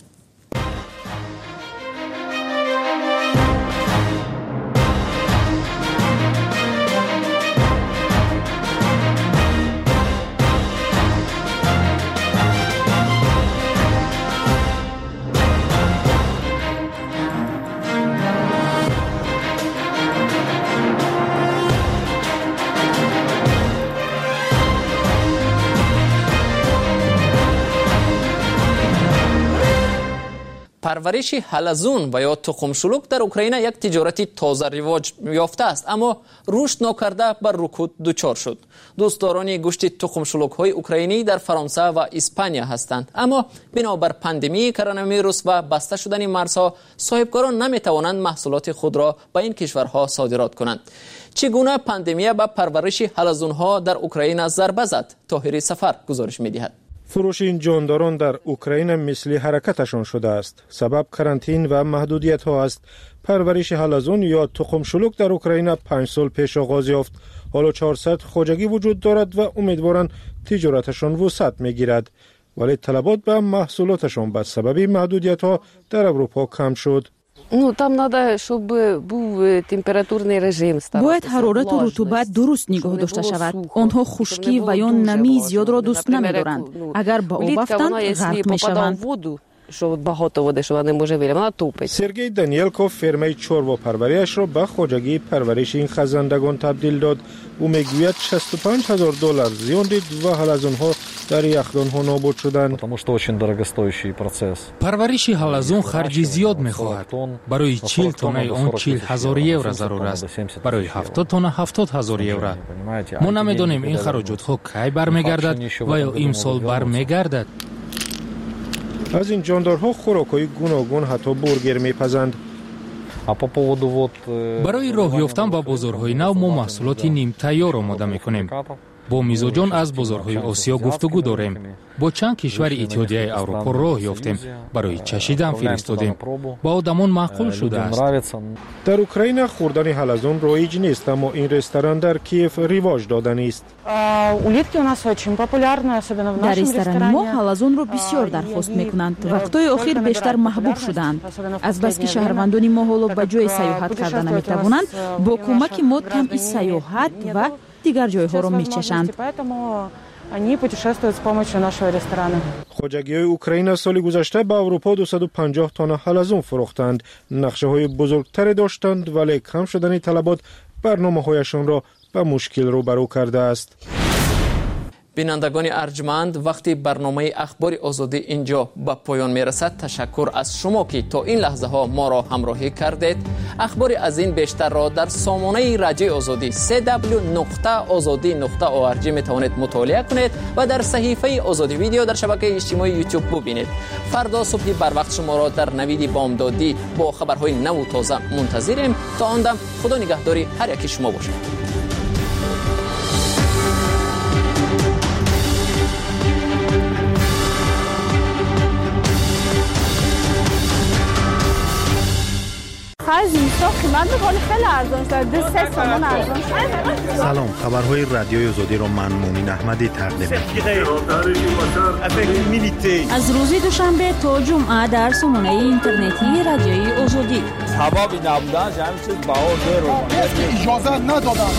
پرورش حلزون و یا تخم شلوغ در اوکراین یک تجارتی تازه رواج یافته است، اما رشد نکرده بر رکود دچار شد. دوستداران گوشت تخم شلوغ های اوکراینی در فرانسه و اسپانیا هستند، اما بنابر پاندمی کرونا ویروس و بسته شدن مرزها صاحبکاران نمیتوانند محصولات خود را به این کشورها صادرات کنند. چگونه پاندمی به پرورش حلزون ها در اوکراین ضربه زد؟ طاهری سفر گزارش می‌دهد. فروش این جانداران در اوکراین مثل حرکتشان شده است. سبب کرانتین و محدودیت ها است. پرورش حلزون یا تخم شلوغ در اوکراین پنج سال پیش آغاز یافت. حالا چهارصد خواجگی وجود دارد و امیدوارند تجارتشان وسعت میگیرد. ولی طلبات به محصولاتشان به سبب محدودیت ها در اروپا کم شد. Ну, там надо, щоб був температурний режим. باید حرارت و رطوبت درست نگاه داشته شود. آنها خشکی و یا نمی زیاد را دوست نمی‌دارند. اگر با آب افتند غرق می‌شوند. що багато води, що вона не може вийти, вона топить. سرگئی دانیلکوف فرمه چروا پروریش را به خواجگی پرورش این خزندگان تبدیل داد. او میگوید شصت و پنج هزار دلار زیان دید و حلزونها در یخدان ها نابود شدند. پرورش حلزون خرج زیاد میخواهد. برای چهل تانه آن چهل هزار یورو ضرور است. برای هفتاد تانه هفتاد هزار یورو. ما نمیدانیم این خراجات ها کی برمیگردد و یا امسال برمیگردد. از این جاندارها خوراک‌های گوناگون حتی برگر می‌پزند. برای راه یافتن به بازارهای نو ما محصولات نیم تیار آماده می‌کنیم. با میزوجان از بازارهای آسیا گفتگو داریم. با چند کشور اتحادیه اروپا راه یافتیم. برای چشیدن فرستادیم. با آدمان معقول شده است. در اوکراین خوردن حلزون رایج نیست، اما این رستوران در کیف رواج دادنی است. در رستوران ما حلزون را بسیار درخواست میکنند. وقتای اخیر بیشتر محبوب شدند. از بس که شهروندان ما حالا به جای سیاحت کردن نمیتوانند، با کمک ما کم سیاحت و دیگر جایها را میچشند. خواجگی‌های اوکراین سال گذشته به اروپا دویست و پنجاه تن حلزون فروختند. نقشه‌های بزرگتری داشتند ولی کم شدن طلبات برنامه‌هایشان را به مشکل روبرو کرده است. بینندگان ارجمند، وقتی برنامه اخبار آزادی اینجا به پایان میرسد. تشکر از شما که تا این لحظه ها ما را همراهی کردید. اخبار از این بیشتر را در سامانه رادیوی آزادی دبلیو دبلیو دبلیو نقطه آزادی نقطه او آر جی میتوانید مطالعه کنید و در صحیفه آزادی ویدیو در شبکه اجتماعی یوتیوب ببینید. فردا صبح بر وقت شما را در نوید بامدادی با خبرهای نو و تازه منتظریم. تا آن دم خدا نگهداری هر یک شما باشد. آخر زمستان قیمت میکنه خیلی ارزان شد دو سه تومن ارزان شد. سلام، خبرهای رادیوی آزادی را من مومین احمدی تقدیم می‌کنم. از روز دوشنبه تا جمعه در سامانه اینترنتی رادیوی آزادی. حبابی نبودن همین چیز باور رو اجازه ندادن.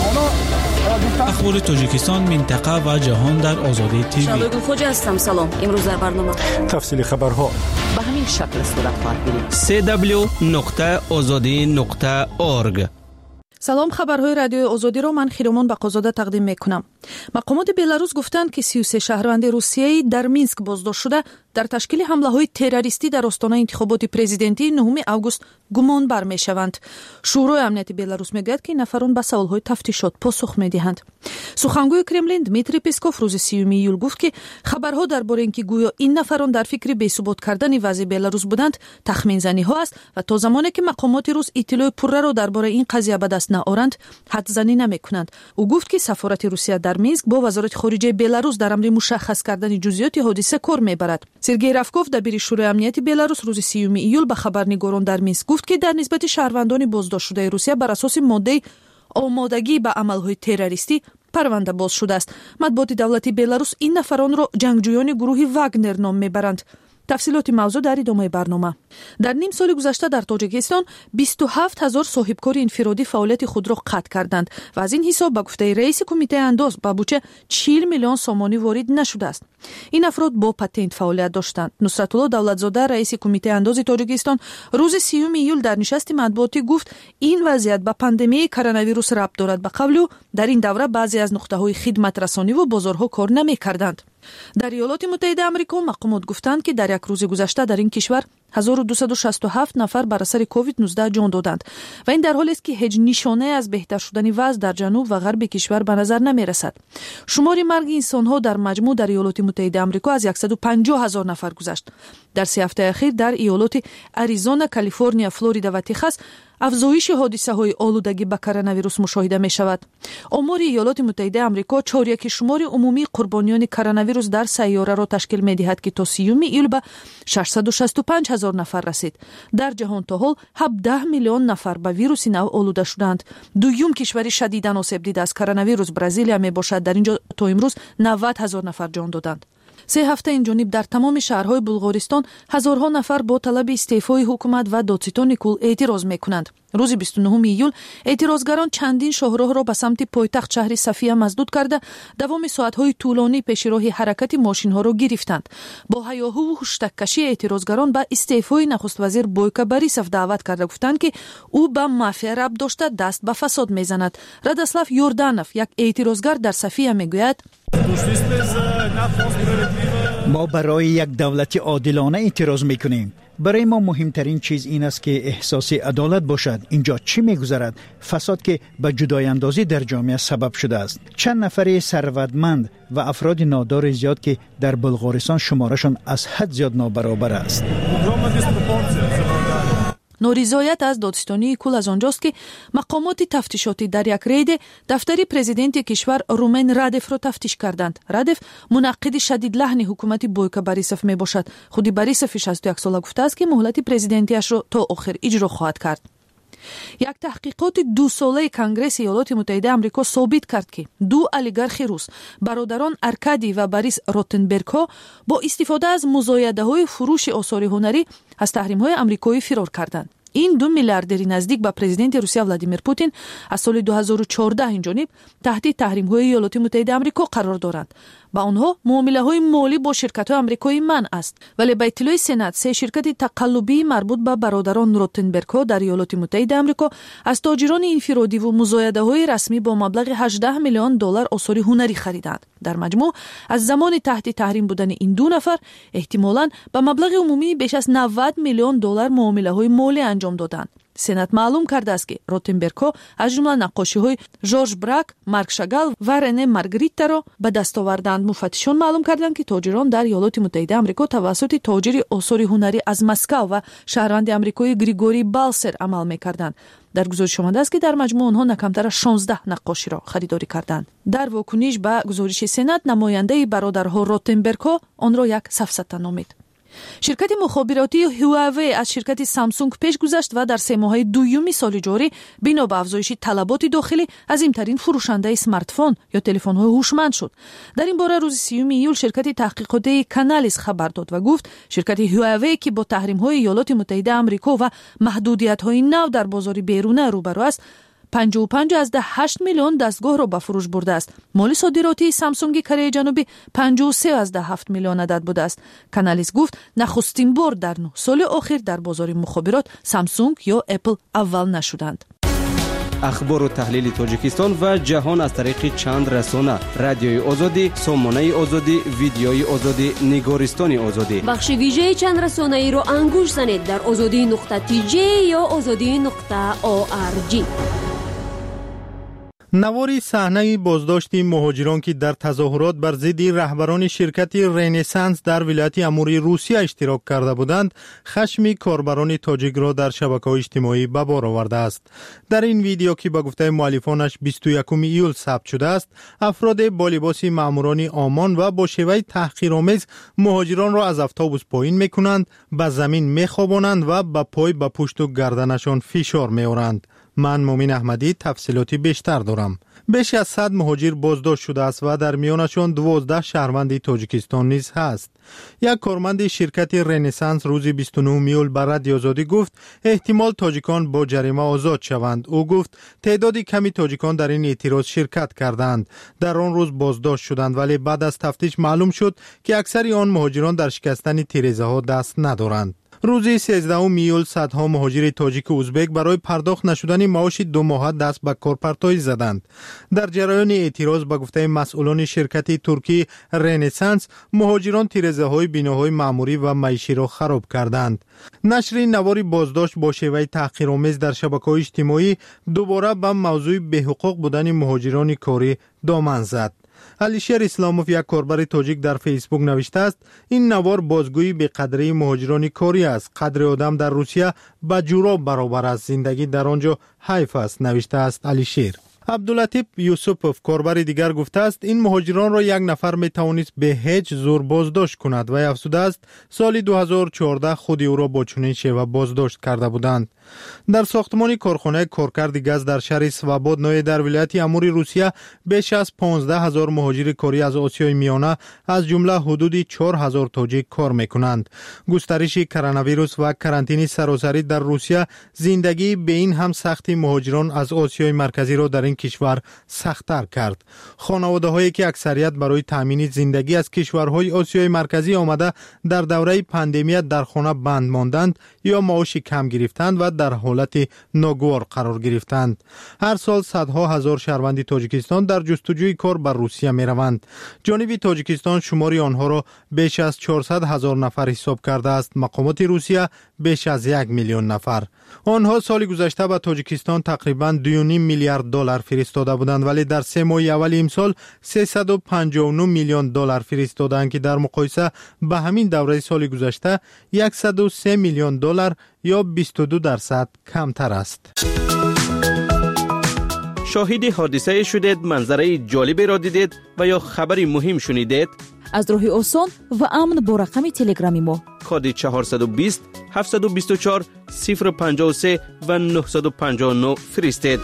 اخبار تاجیکستان، منطقه و جهان در آزادی تیوی. شالوی خوج هستم. سلام. امروز در برنامه تفصیل خبرها به همین شکل صورت خواهد گرفت. سی دبلیو نقطه آزادی نقطه اورگ. سلام، خبرهای رادیوی آزادی را من خیرمان بقازاده تقدیم میکنم. مقامات بلاروس گفتند که سی و سه شهروند روسیایی در مینسک بازداشت شده در تشکیل حمله‌های تروریستی در آستانه انتخابات پرزیدنتی نهم آگوست گمان بر میشوند. شورای امنیت بلاروس میگوید که نفران به سوالهای تفتیشات پاسخ میدهند. سخنگوی کرملین دمیتری پسکوف روز سیوم ایول گفت که خبرها درباره اینکه گویا این نفران در فکر بی‌ثبات کردن وضع بلاروس بودند تخمین زنی ها است و تا زمانی که مقامات روس اطلاع پوره را درباره این قضیه به دست نآورند حدس زنی نمیکنند. او گفت که سفارت روسیه در مینسک با وزارت خارجه بلاروس در امر مشخص کردن جزئیات حادثه کار میبرد. سرگئی ravkov دبیر شورای امنیت بلاروس روز سیوم ایول به خبرنگاران در مینسک گفت که در نسبت شهروندان بازداشت شده روسیه بر اساس ماده آمادگی به عملهای تروریستی پرونده باز شده است. مطبوعات دولتی بلاروس این نفران را جنگجویان گروه واگنر نام میبرند. تفصیلات موضوع در ادامه برنامه. در نیم سال گذشته در تاجیکستان بیست و هفت هزار صاحبکار انفرادی فعالیت خود را قطع کردند و از این حساب به گفته رئیس کمیته انداز به بودجه چهل میلیون سامانی وارد نشده است. این افراد با پتنت فعالیت داشتند. نصرت الله دولتزاده رئیس کمیته انداز تاجیکستان روز سیوم ایول در نشست مطبوعاتی گفت این وضعیت به پاندمی کرونا ویروس ربط دارد. به قبل در این دوره بعضی از نقطه‌های خدمت رسانی و بازارها کار نمی‌کردند. در ایالات متحده آمریکا مقامات گفتند که در یک روز گذشته در این کشور هزار و دویست و شصت و هفت نفر بر اثر کووید نوزده جان دادند و این در حالی است که هیچ نشانه از بهتر شدن وضع در جنوب و غرب کشور به نظر نمی رسد. شمار مرگ انسان‌ها در مجموع در ایالات متحده آمریکا از صد و پنجاه هزار نفر گذشت. در سه هفته اخیر در ایالات آریزونا، کالیفرنیا، فلوریدا و تگزاس افزایش حادثه‌های آلودگی به کرونا ویروس مشاهده می شود. آمار ایالات متحده آمریکا چهار یک شمار عمومی قربانیان کرونا ویروس در سیاره را تشکیل می دهد که تا سیوم ایول به ششصد و شصت و پنج هزار نفر رسید. در جهان تا حال هفده میلیون نفر به ویروس نو آلوده شدند. دوم کشور شدیداً آسیب دیده از کرونا ویروس برزیل می باشد. در اینجا تا امروز نود هزار نفر جان دادند. سه هفته این جانب در تمام شهرهای بلغارستان هزارها نفر با طلب استعفای حکومت و دادستان کل اعتراض میکنند. روز بیست و نهم ایول اعتراضگران چندین شاهراه را به سمت پایتخت شهر صفیه مسدود کرده دوام ساعت‌های طولانی پیش راه حرکت ماشین‌ها را گرفتند. با هیاهو و هشتگ‌کشی اعتراضگران به استعفای نخست وزیر بویکا باریسوف دعوت کرده گفتند که او به مافیا ربط داشته دست به فساد میزند. رادسلاف یوردانوف یک اعتراضگر در صفیه میگوید ما برای یک دولت عادلانه اعتراض میکنیم. برای ما مهمترین چیز این است که احساس عدالت باشد. اینجا چی میگذرد؟ فساد که به جدای اندازی در جامعه سبب شده است. چند نفر ثروتمند و افراد نادار زیاد که در بلغارستان شمارشان از حد زیاد نابرابر است. نارضایت از دادستانی کل از آنجاست که مقامات تفتیشاتی در یک رید دفتر پرزیدنت کشور رومن رادف را تفتیش کردند. رادف منعقد شدید لحن حکومت بویکا باریسوف می باشد. خودی باریسوف شصت و یک ساله گفته است که مهلت پرزیدنتیش را تا آخر اجرا خواهد کرد. یک تحقیقات دو ساله کنگره ایالات متحده آمریکا ثابت کرد که دو اولیگارخ روس برادران ارکادی و باریس روتنبرگ با استفاده از مزایده‌های فروش آثار هنری از تحریم‌های آمریکایی فرار کردند. این دو میلیاردر نزدیک به پرزیدنت روسیه ولادیمیر پوتین از سال دو هزار و چهارده این جانب تحت تحریم‌های ایالات متحده آمریکا قرار دارند. با آنها معامله‌های مالی با شرکت‌های آمریکایی منع است. ولی به اطلاع سنات سه شرکت تقلبی مربوط به برادران روتنبرگ در ایالات متحده آمریکا از تاجران انفرادی و مزایده‌های رسمی با مبلغ هجده میلیون دلار آثار هنری خریدند. در مجموع از زمان تحت تحریم بودن این دو نفر احتمالاً به مبلغ عمومی بیش از نود میلیون دلار معامله‌های مالی انجام دادند. سنات معلوم کرده است که روتنبرگ از جمله نقاشی‌های ژورژ براک، مارک شاگال و رنه مارگریتا را به دست آوردند. مفتشان معلوم کردند که تاجران در ایالات متحده آمریکا توسط تاجر آثار هنری از مسکو و شهروند آمریکایی گریگوری بالسر عمل می‌کردند. در گزارش آمده است که در مجموع آنها نه کمتر شانزده نقاشی را خریداری کردند. در واکنش به گزارش سنات نماینده برادرها روتنبرگ آن را یک سفسطه نامید. شرکت مخابراتی هواوی از شرکت سامسونگ پیش گذشت و در سه ماه دوم سال جاری بنا به افزایش طلبات داخلی عظیمترین فروشنده اسمارت فون یا تلفن های هوشمند شد. در این باره روز سیوم ایول شرکت تحقیقاتی کانالیس خبر داد و گفت شرکت هواوی که با تحریم های ایالات متحده آمریکا و محدودیت های نو در بازار بیرون روبرو است، پنجاه و پنج از ده هشت میلیون دستگاه را به فروش برده است. مال صادراتی سامسونگ کره جنوبی پنجاه و سه از ده هفت میلیون عدد بوده است. کانالیس گفت نخستین بار در نه سال اخیر در بازار مخابرات سامسونگ یا اپل اول نشدند. اخبار و تحلیل تاجیکستان و جهان از طریق چند رسانه: رادیوی آزادی، سامانه آزادی، ویدیوی آزادی، نگارستان آزادی. بخش ویژه چند رسانه ای را انگوش زنید در آزادی نقطه تی جی یا آزادی نقطه او آر جی. نواری صحنه بازداشت مهاجران که در تظاهرات بر ضد رهبران شرکت رنسانس در ولایت اموری روسیه اشتراک کرده بودند، خشم کاربران تاجیک را در شبکه‌های اجتماعی به بار آورده است. در این ویدیو که به گفته مؤلفانش بیست و یکم ایول ثبت شده است، افراد با لباس ماموران آمان و با شیوه تحقیرآمیز مهاجران را از اتوبوس پایین می‌کنند، به زمین می‌خوابانند و به پای به پشت و گردنشان فشار می‌آورند. من مومین احمدی تفصیلاتی بیشتر دارم. بیش از صد مهاجر بازداشت شده است و در میانشان دوازده شهروند تاجیکستان نیز هست. یک کارمند شرکت رنسانس روز بیست و نه ایول به رادیو آزادی گفت احتمال تاجیکان با جریمه آزاد شوند. او گفت تعداد کمی تاجیکان در این اعتراض شرکت کردند. در آن روز بازداشت شدند، ولی بعد از تفتیش معلوم شد که اکثر آن مهاجران در شکستن تیره‌ها ها دست ندارند. روز سیزدهم ایول صدها مهاجر تاجیک و ازبک برای پرداخت نشدن معاش دو ماهه دست به کارپرتایی زدند. در جریان اعتراض به گفته مسئولان شرکت ترکی رنسانس، مهاجران تیره‌های بناهای معموری و معیشی را خراب کردند. نشر نواری بازداشت با شیوه تحقیرآمیز در شبکه‌های اجتماعی دوباره به موضوع بی‌حقوق بودن مهاجران کاری دامن زد. علیشیر اسلاموف، یک کاربر تاجیک، در فیسبوک نوشته است این نوار بازگویی به قدری مهاجران کاری است. قدر آدم در روسیه به جوراب برابر است، زندگی در آنجا حیف است، نوشته است علیشیر. عبداللطیف یوسفوف، کاربر دیگر، گفته است این مهاجران را یک نفر می توانست به هیچ زور بازداشت کند و افزوده است سال دو هزار و چهارده خود او را با چنین شیوه بازداشت کرده بودند. در ساختمان کارخانه کارکرد گاز در شهر سواباد نوی در ولایت اموری روسیه بیش از پانزده هزار مهاجر کاری از آسیای میانه از جمله حدود چهار هزار تاجیک کار میکنند. گسترش کرونا ویروس و کرانتین سراسری در روسیه زندگی به این هم سختی مهاجران از آسیای مرکزی را در این کشور سخت‌تر کرد. خانواده هایی که اکثریت برای تامین زندگی از کشورهای آسیای مرکزی آمده در دوره پاندمی در خانه بند ماندند یا معاش کم گرفتند و در حالت ناگوار قرار گرفتند. هر سال صدها هزار شهروند تاجیکستان در جستجوی کار بر روسیه می روند. جانب تاجیکستان شماری آنها را بیش از چهارصد هزار نفر حساب کرده است. مقامات روسیه بیش از یک میلیون نفر. آنها سال گذشته به تاجیکستان تقریباً دو و نیم میلیارد دلار فرستاده بودند، ولی در سه ماه اول امسال سیصد و پنجاه و نه میلیون دلار فرستادند که در مقایسه به همین دوره سال گذشته صد و سه میلیون دلار یا بیست و دو درصد کمتر است. شاهد حادثه شدید، منظره جالبی را دیدید و یا خبری مهم شنیدید؟ از راه آسان و امن با رقم تلگرامی ما کد چهارصد و بیست هفتصد و بیست و چهار صفر پنجاه و سه و نهصد و پنجاه و نه فرستید.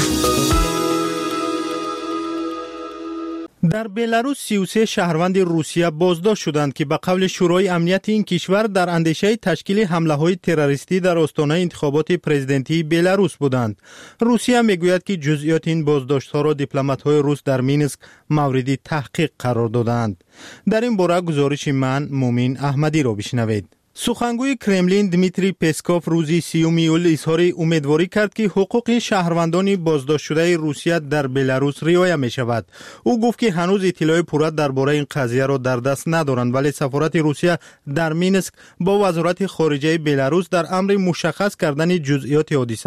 در بلاروس سی و سه شهروند روسیه بازداشت شدند که به قول شورای امنیت این کشور در اندیشه تشکیل حمله‌های تروریستی در آستانه انتخابات پرزیدنتی بلاروس بودند. روسیه میگوید که جزئیات این بازداشت‌ها را دیپلمات‌های روس در مینسک مورد تحقیق قرار دادند. در این باره گزارش من مومین احمدی را بشنوید. سخنگوی کرملین دمیتری پسکوف روزی سیوم ایول اظهار امیدواری کرد که حقوق شهروندان بازداشت شده روسیه در بلاروس رعایت می شود. او گفت که هنوز اطلاع پوره درباره این قضیه را در دست ندارند، ولی سفارت روسیه در مینسک با وزارت خارجه بلاروس در امر مشخص کردن جزئیات حادثه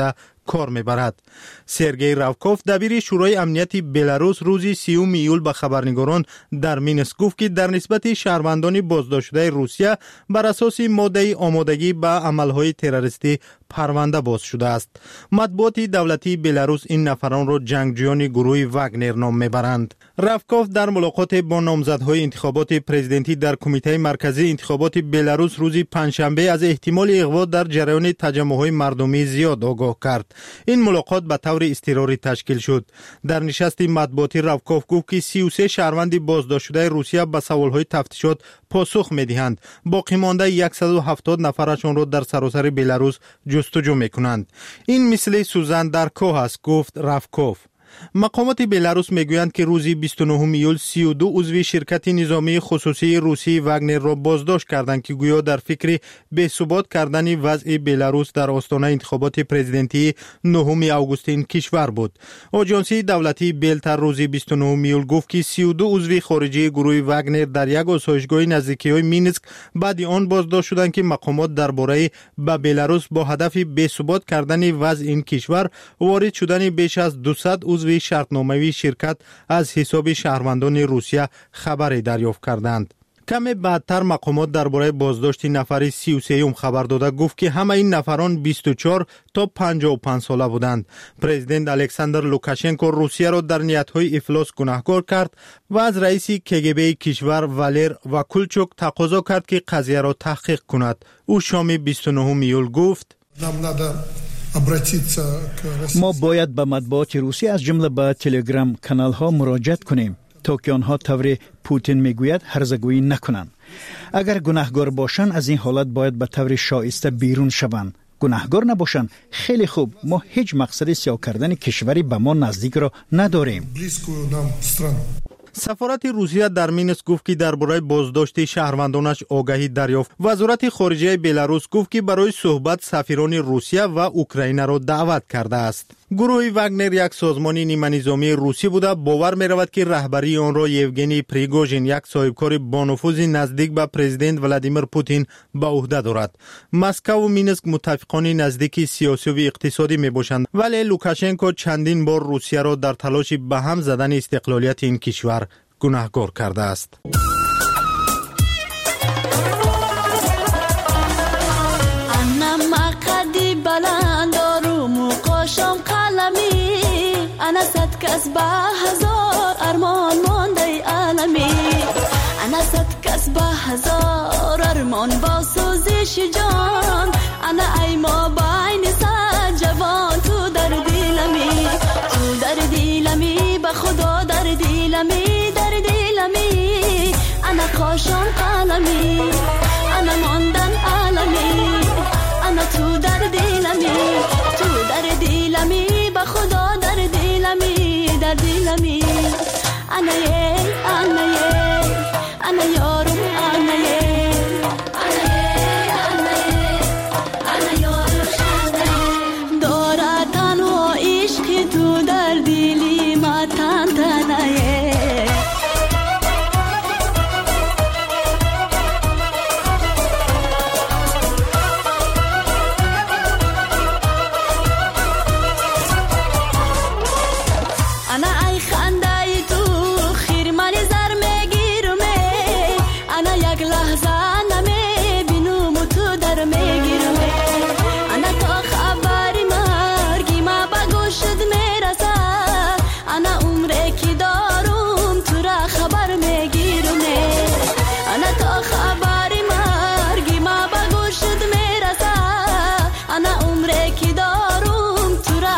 کار میبرد. سرگئی راوکوف دبیر شورای امنیتی بلاروس روز سیوم ایول به خبرنگاران در مینسک گفت که در نسبت شهروندان بازداشت شده روسیه بر اساس ماده آمادگی به عملهای تروریستی پرونده باز شده است. مطبوعات دولتی بلاروس این نفران را جنگجویان گروه واگنر نام میبرند. راوکوف در ملاقات با نامزدهای انتخابات پرزیدنتی در کمیته مرکزی انتخابات بلاروس روز پنجشنبه از احتمال اغوا در جریان تجمع‌های مردمی زیاد آگاه کرد. این ملاقات به طور اضطراری تشکیل شد. در نشست مطبوعاتی راوکوف گفت که سی و سه شهروند بازداشت شده روسیه به سوال‌های تفتیشات پاسخ می‌دهند. باقی مانده صد و هفتاد نفرشان را در سراسر بلاروس جستجو می‌کنند. این مثل سوزن در کوه است، گفت راوکوف. مقامات بلاروس میگویند که روز بیست و نهم ایول سی و دو عضو شرکت نظامی خصوصی روسی واگنر را بازداشت کردند که گویا در فکر بثبات کردن وضع بلاروس در آستانه انتخابات پرزیدنتی نهم آگوست این کشور بود. آژانسی دولتی بلتر روز بیست و نهم ایول گفت که سی و دو عضو خارجی گروه واگنر در یک آسایشگاه نزدیکی‌های مینسک بعد آن بازداشت شدند که مقامات درباره به بلاروس با هدف بثبات کردن وضع این کشور وارد شدن بیش از دویست عضو شرطنامه‌ای شرکت از حساب شهروندان روسیه خبری دریافت کردند. کمی بعدتر مقامات درباره بازداشت نفر سی و سه خبر داده گفت که همه این نفران بیست و چهار تا پنجاه و پنج ساله بودند. پرزیدنت الکساندر لوکاشنکو روسیه را در نیت‌های افلاس گناهکار کرد و از رئیس کگب کشور والر واکولچوک تقاضا کرد که قضیه را تحقیق کند. او شام بیست و نهم ایول گفت: ما باید به مطبوعات روسی از جمله به تلگرام کانال ها مراجعت کنیم تا که آنها طور پوتین میگوید هرزگویی نکنند. اگر گناهگار باشند از این حالت باید به طور شایسته بیرون شوند. گناهگار نباشند خیلی خوب، ما هیچ مقصد سیاه کردن کشوری به ما نزدیک را نداریم. سفارت روسیه در مینسک گفت که درباره بازداشت شهروندانش آگاهی دریافت. وزارت خارجه بلاروس گفت که برای صحبت سفیران روسیه و اوکراین را دعوت کرده است. گروه واگنر یک سازمان نیمه نظامی روسی بوده. باور می رود که رهبری آن را یوگنی پریگوژین، یک صاحبکار با نفوذ نزدیک به پرزیدنت ولادیمیر پوتین، به عهده دارد. مسکو و مینسک متفقان نزدیک سیاسی و اقتصادی می باشند، ولی لوکاشنکو چندین بار روسیه را در تلاش به هم زدن استقلالیت این کشور گناهکار کرده است. أنا صد كسبة هزار أرمان ماندي عالمي أنا صد كسبة هزار أرمان باسوزش جان أنا أي ما بعين صد جوان تو در دلمي تو در دلمي بخدا در دلمي در دلمي أنا خاشم قلمي أنا ماندن عالمي أنا تو در دلمي تو در دلمي بخدا در دلمي در دلمي أنا يه أنا يه أنا يارم أنا يه أنا يه أنا يه أنا يارم أنا يه دارا تنها عشق تو در دلی ما تن تنه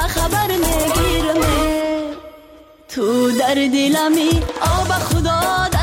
تو در دلمی آب خدا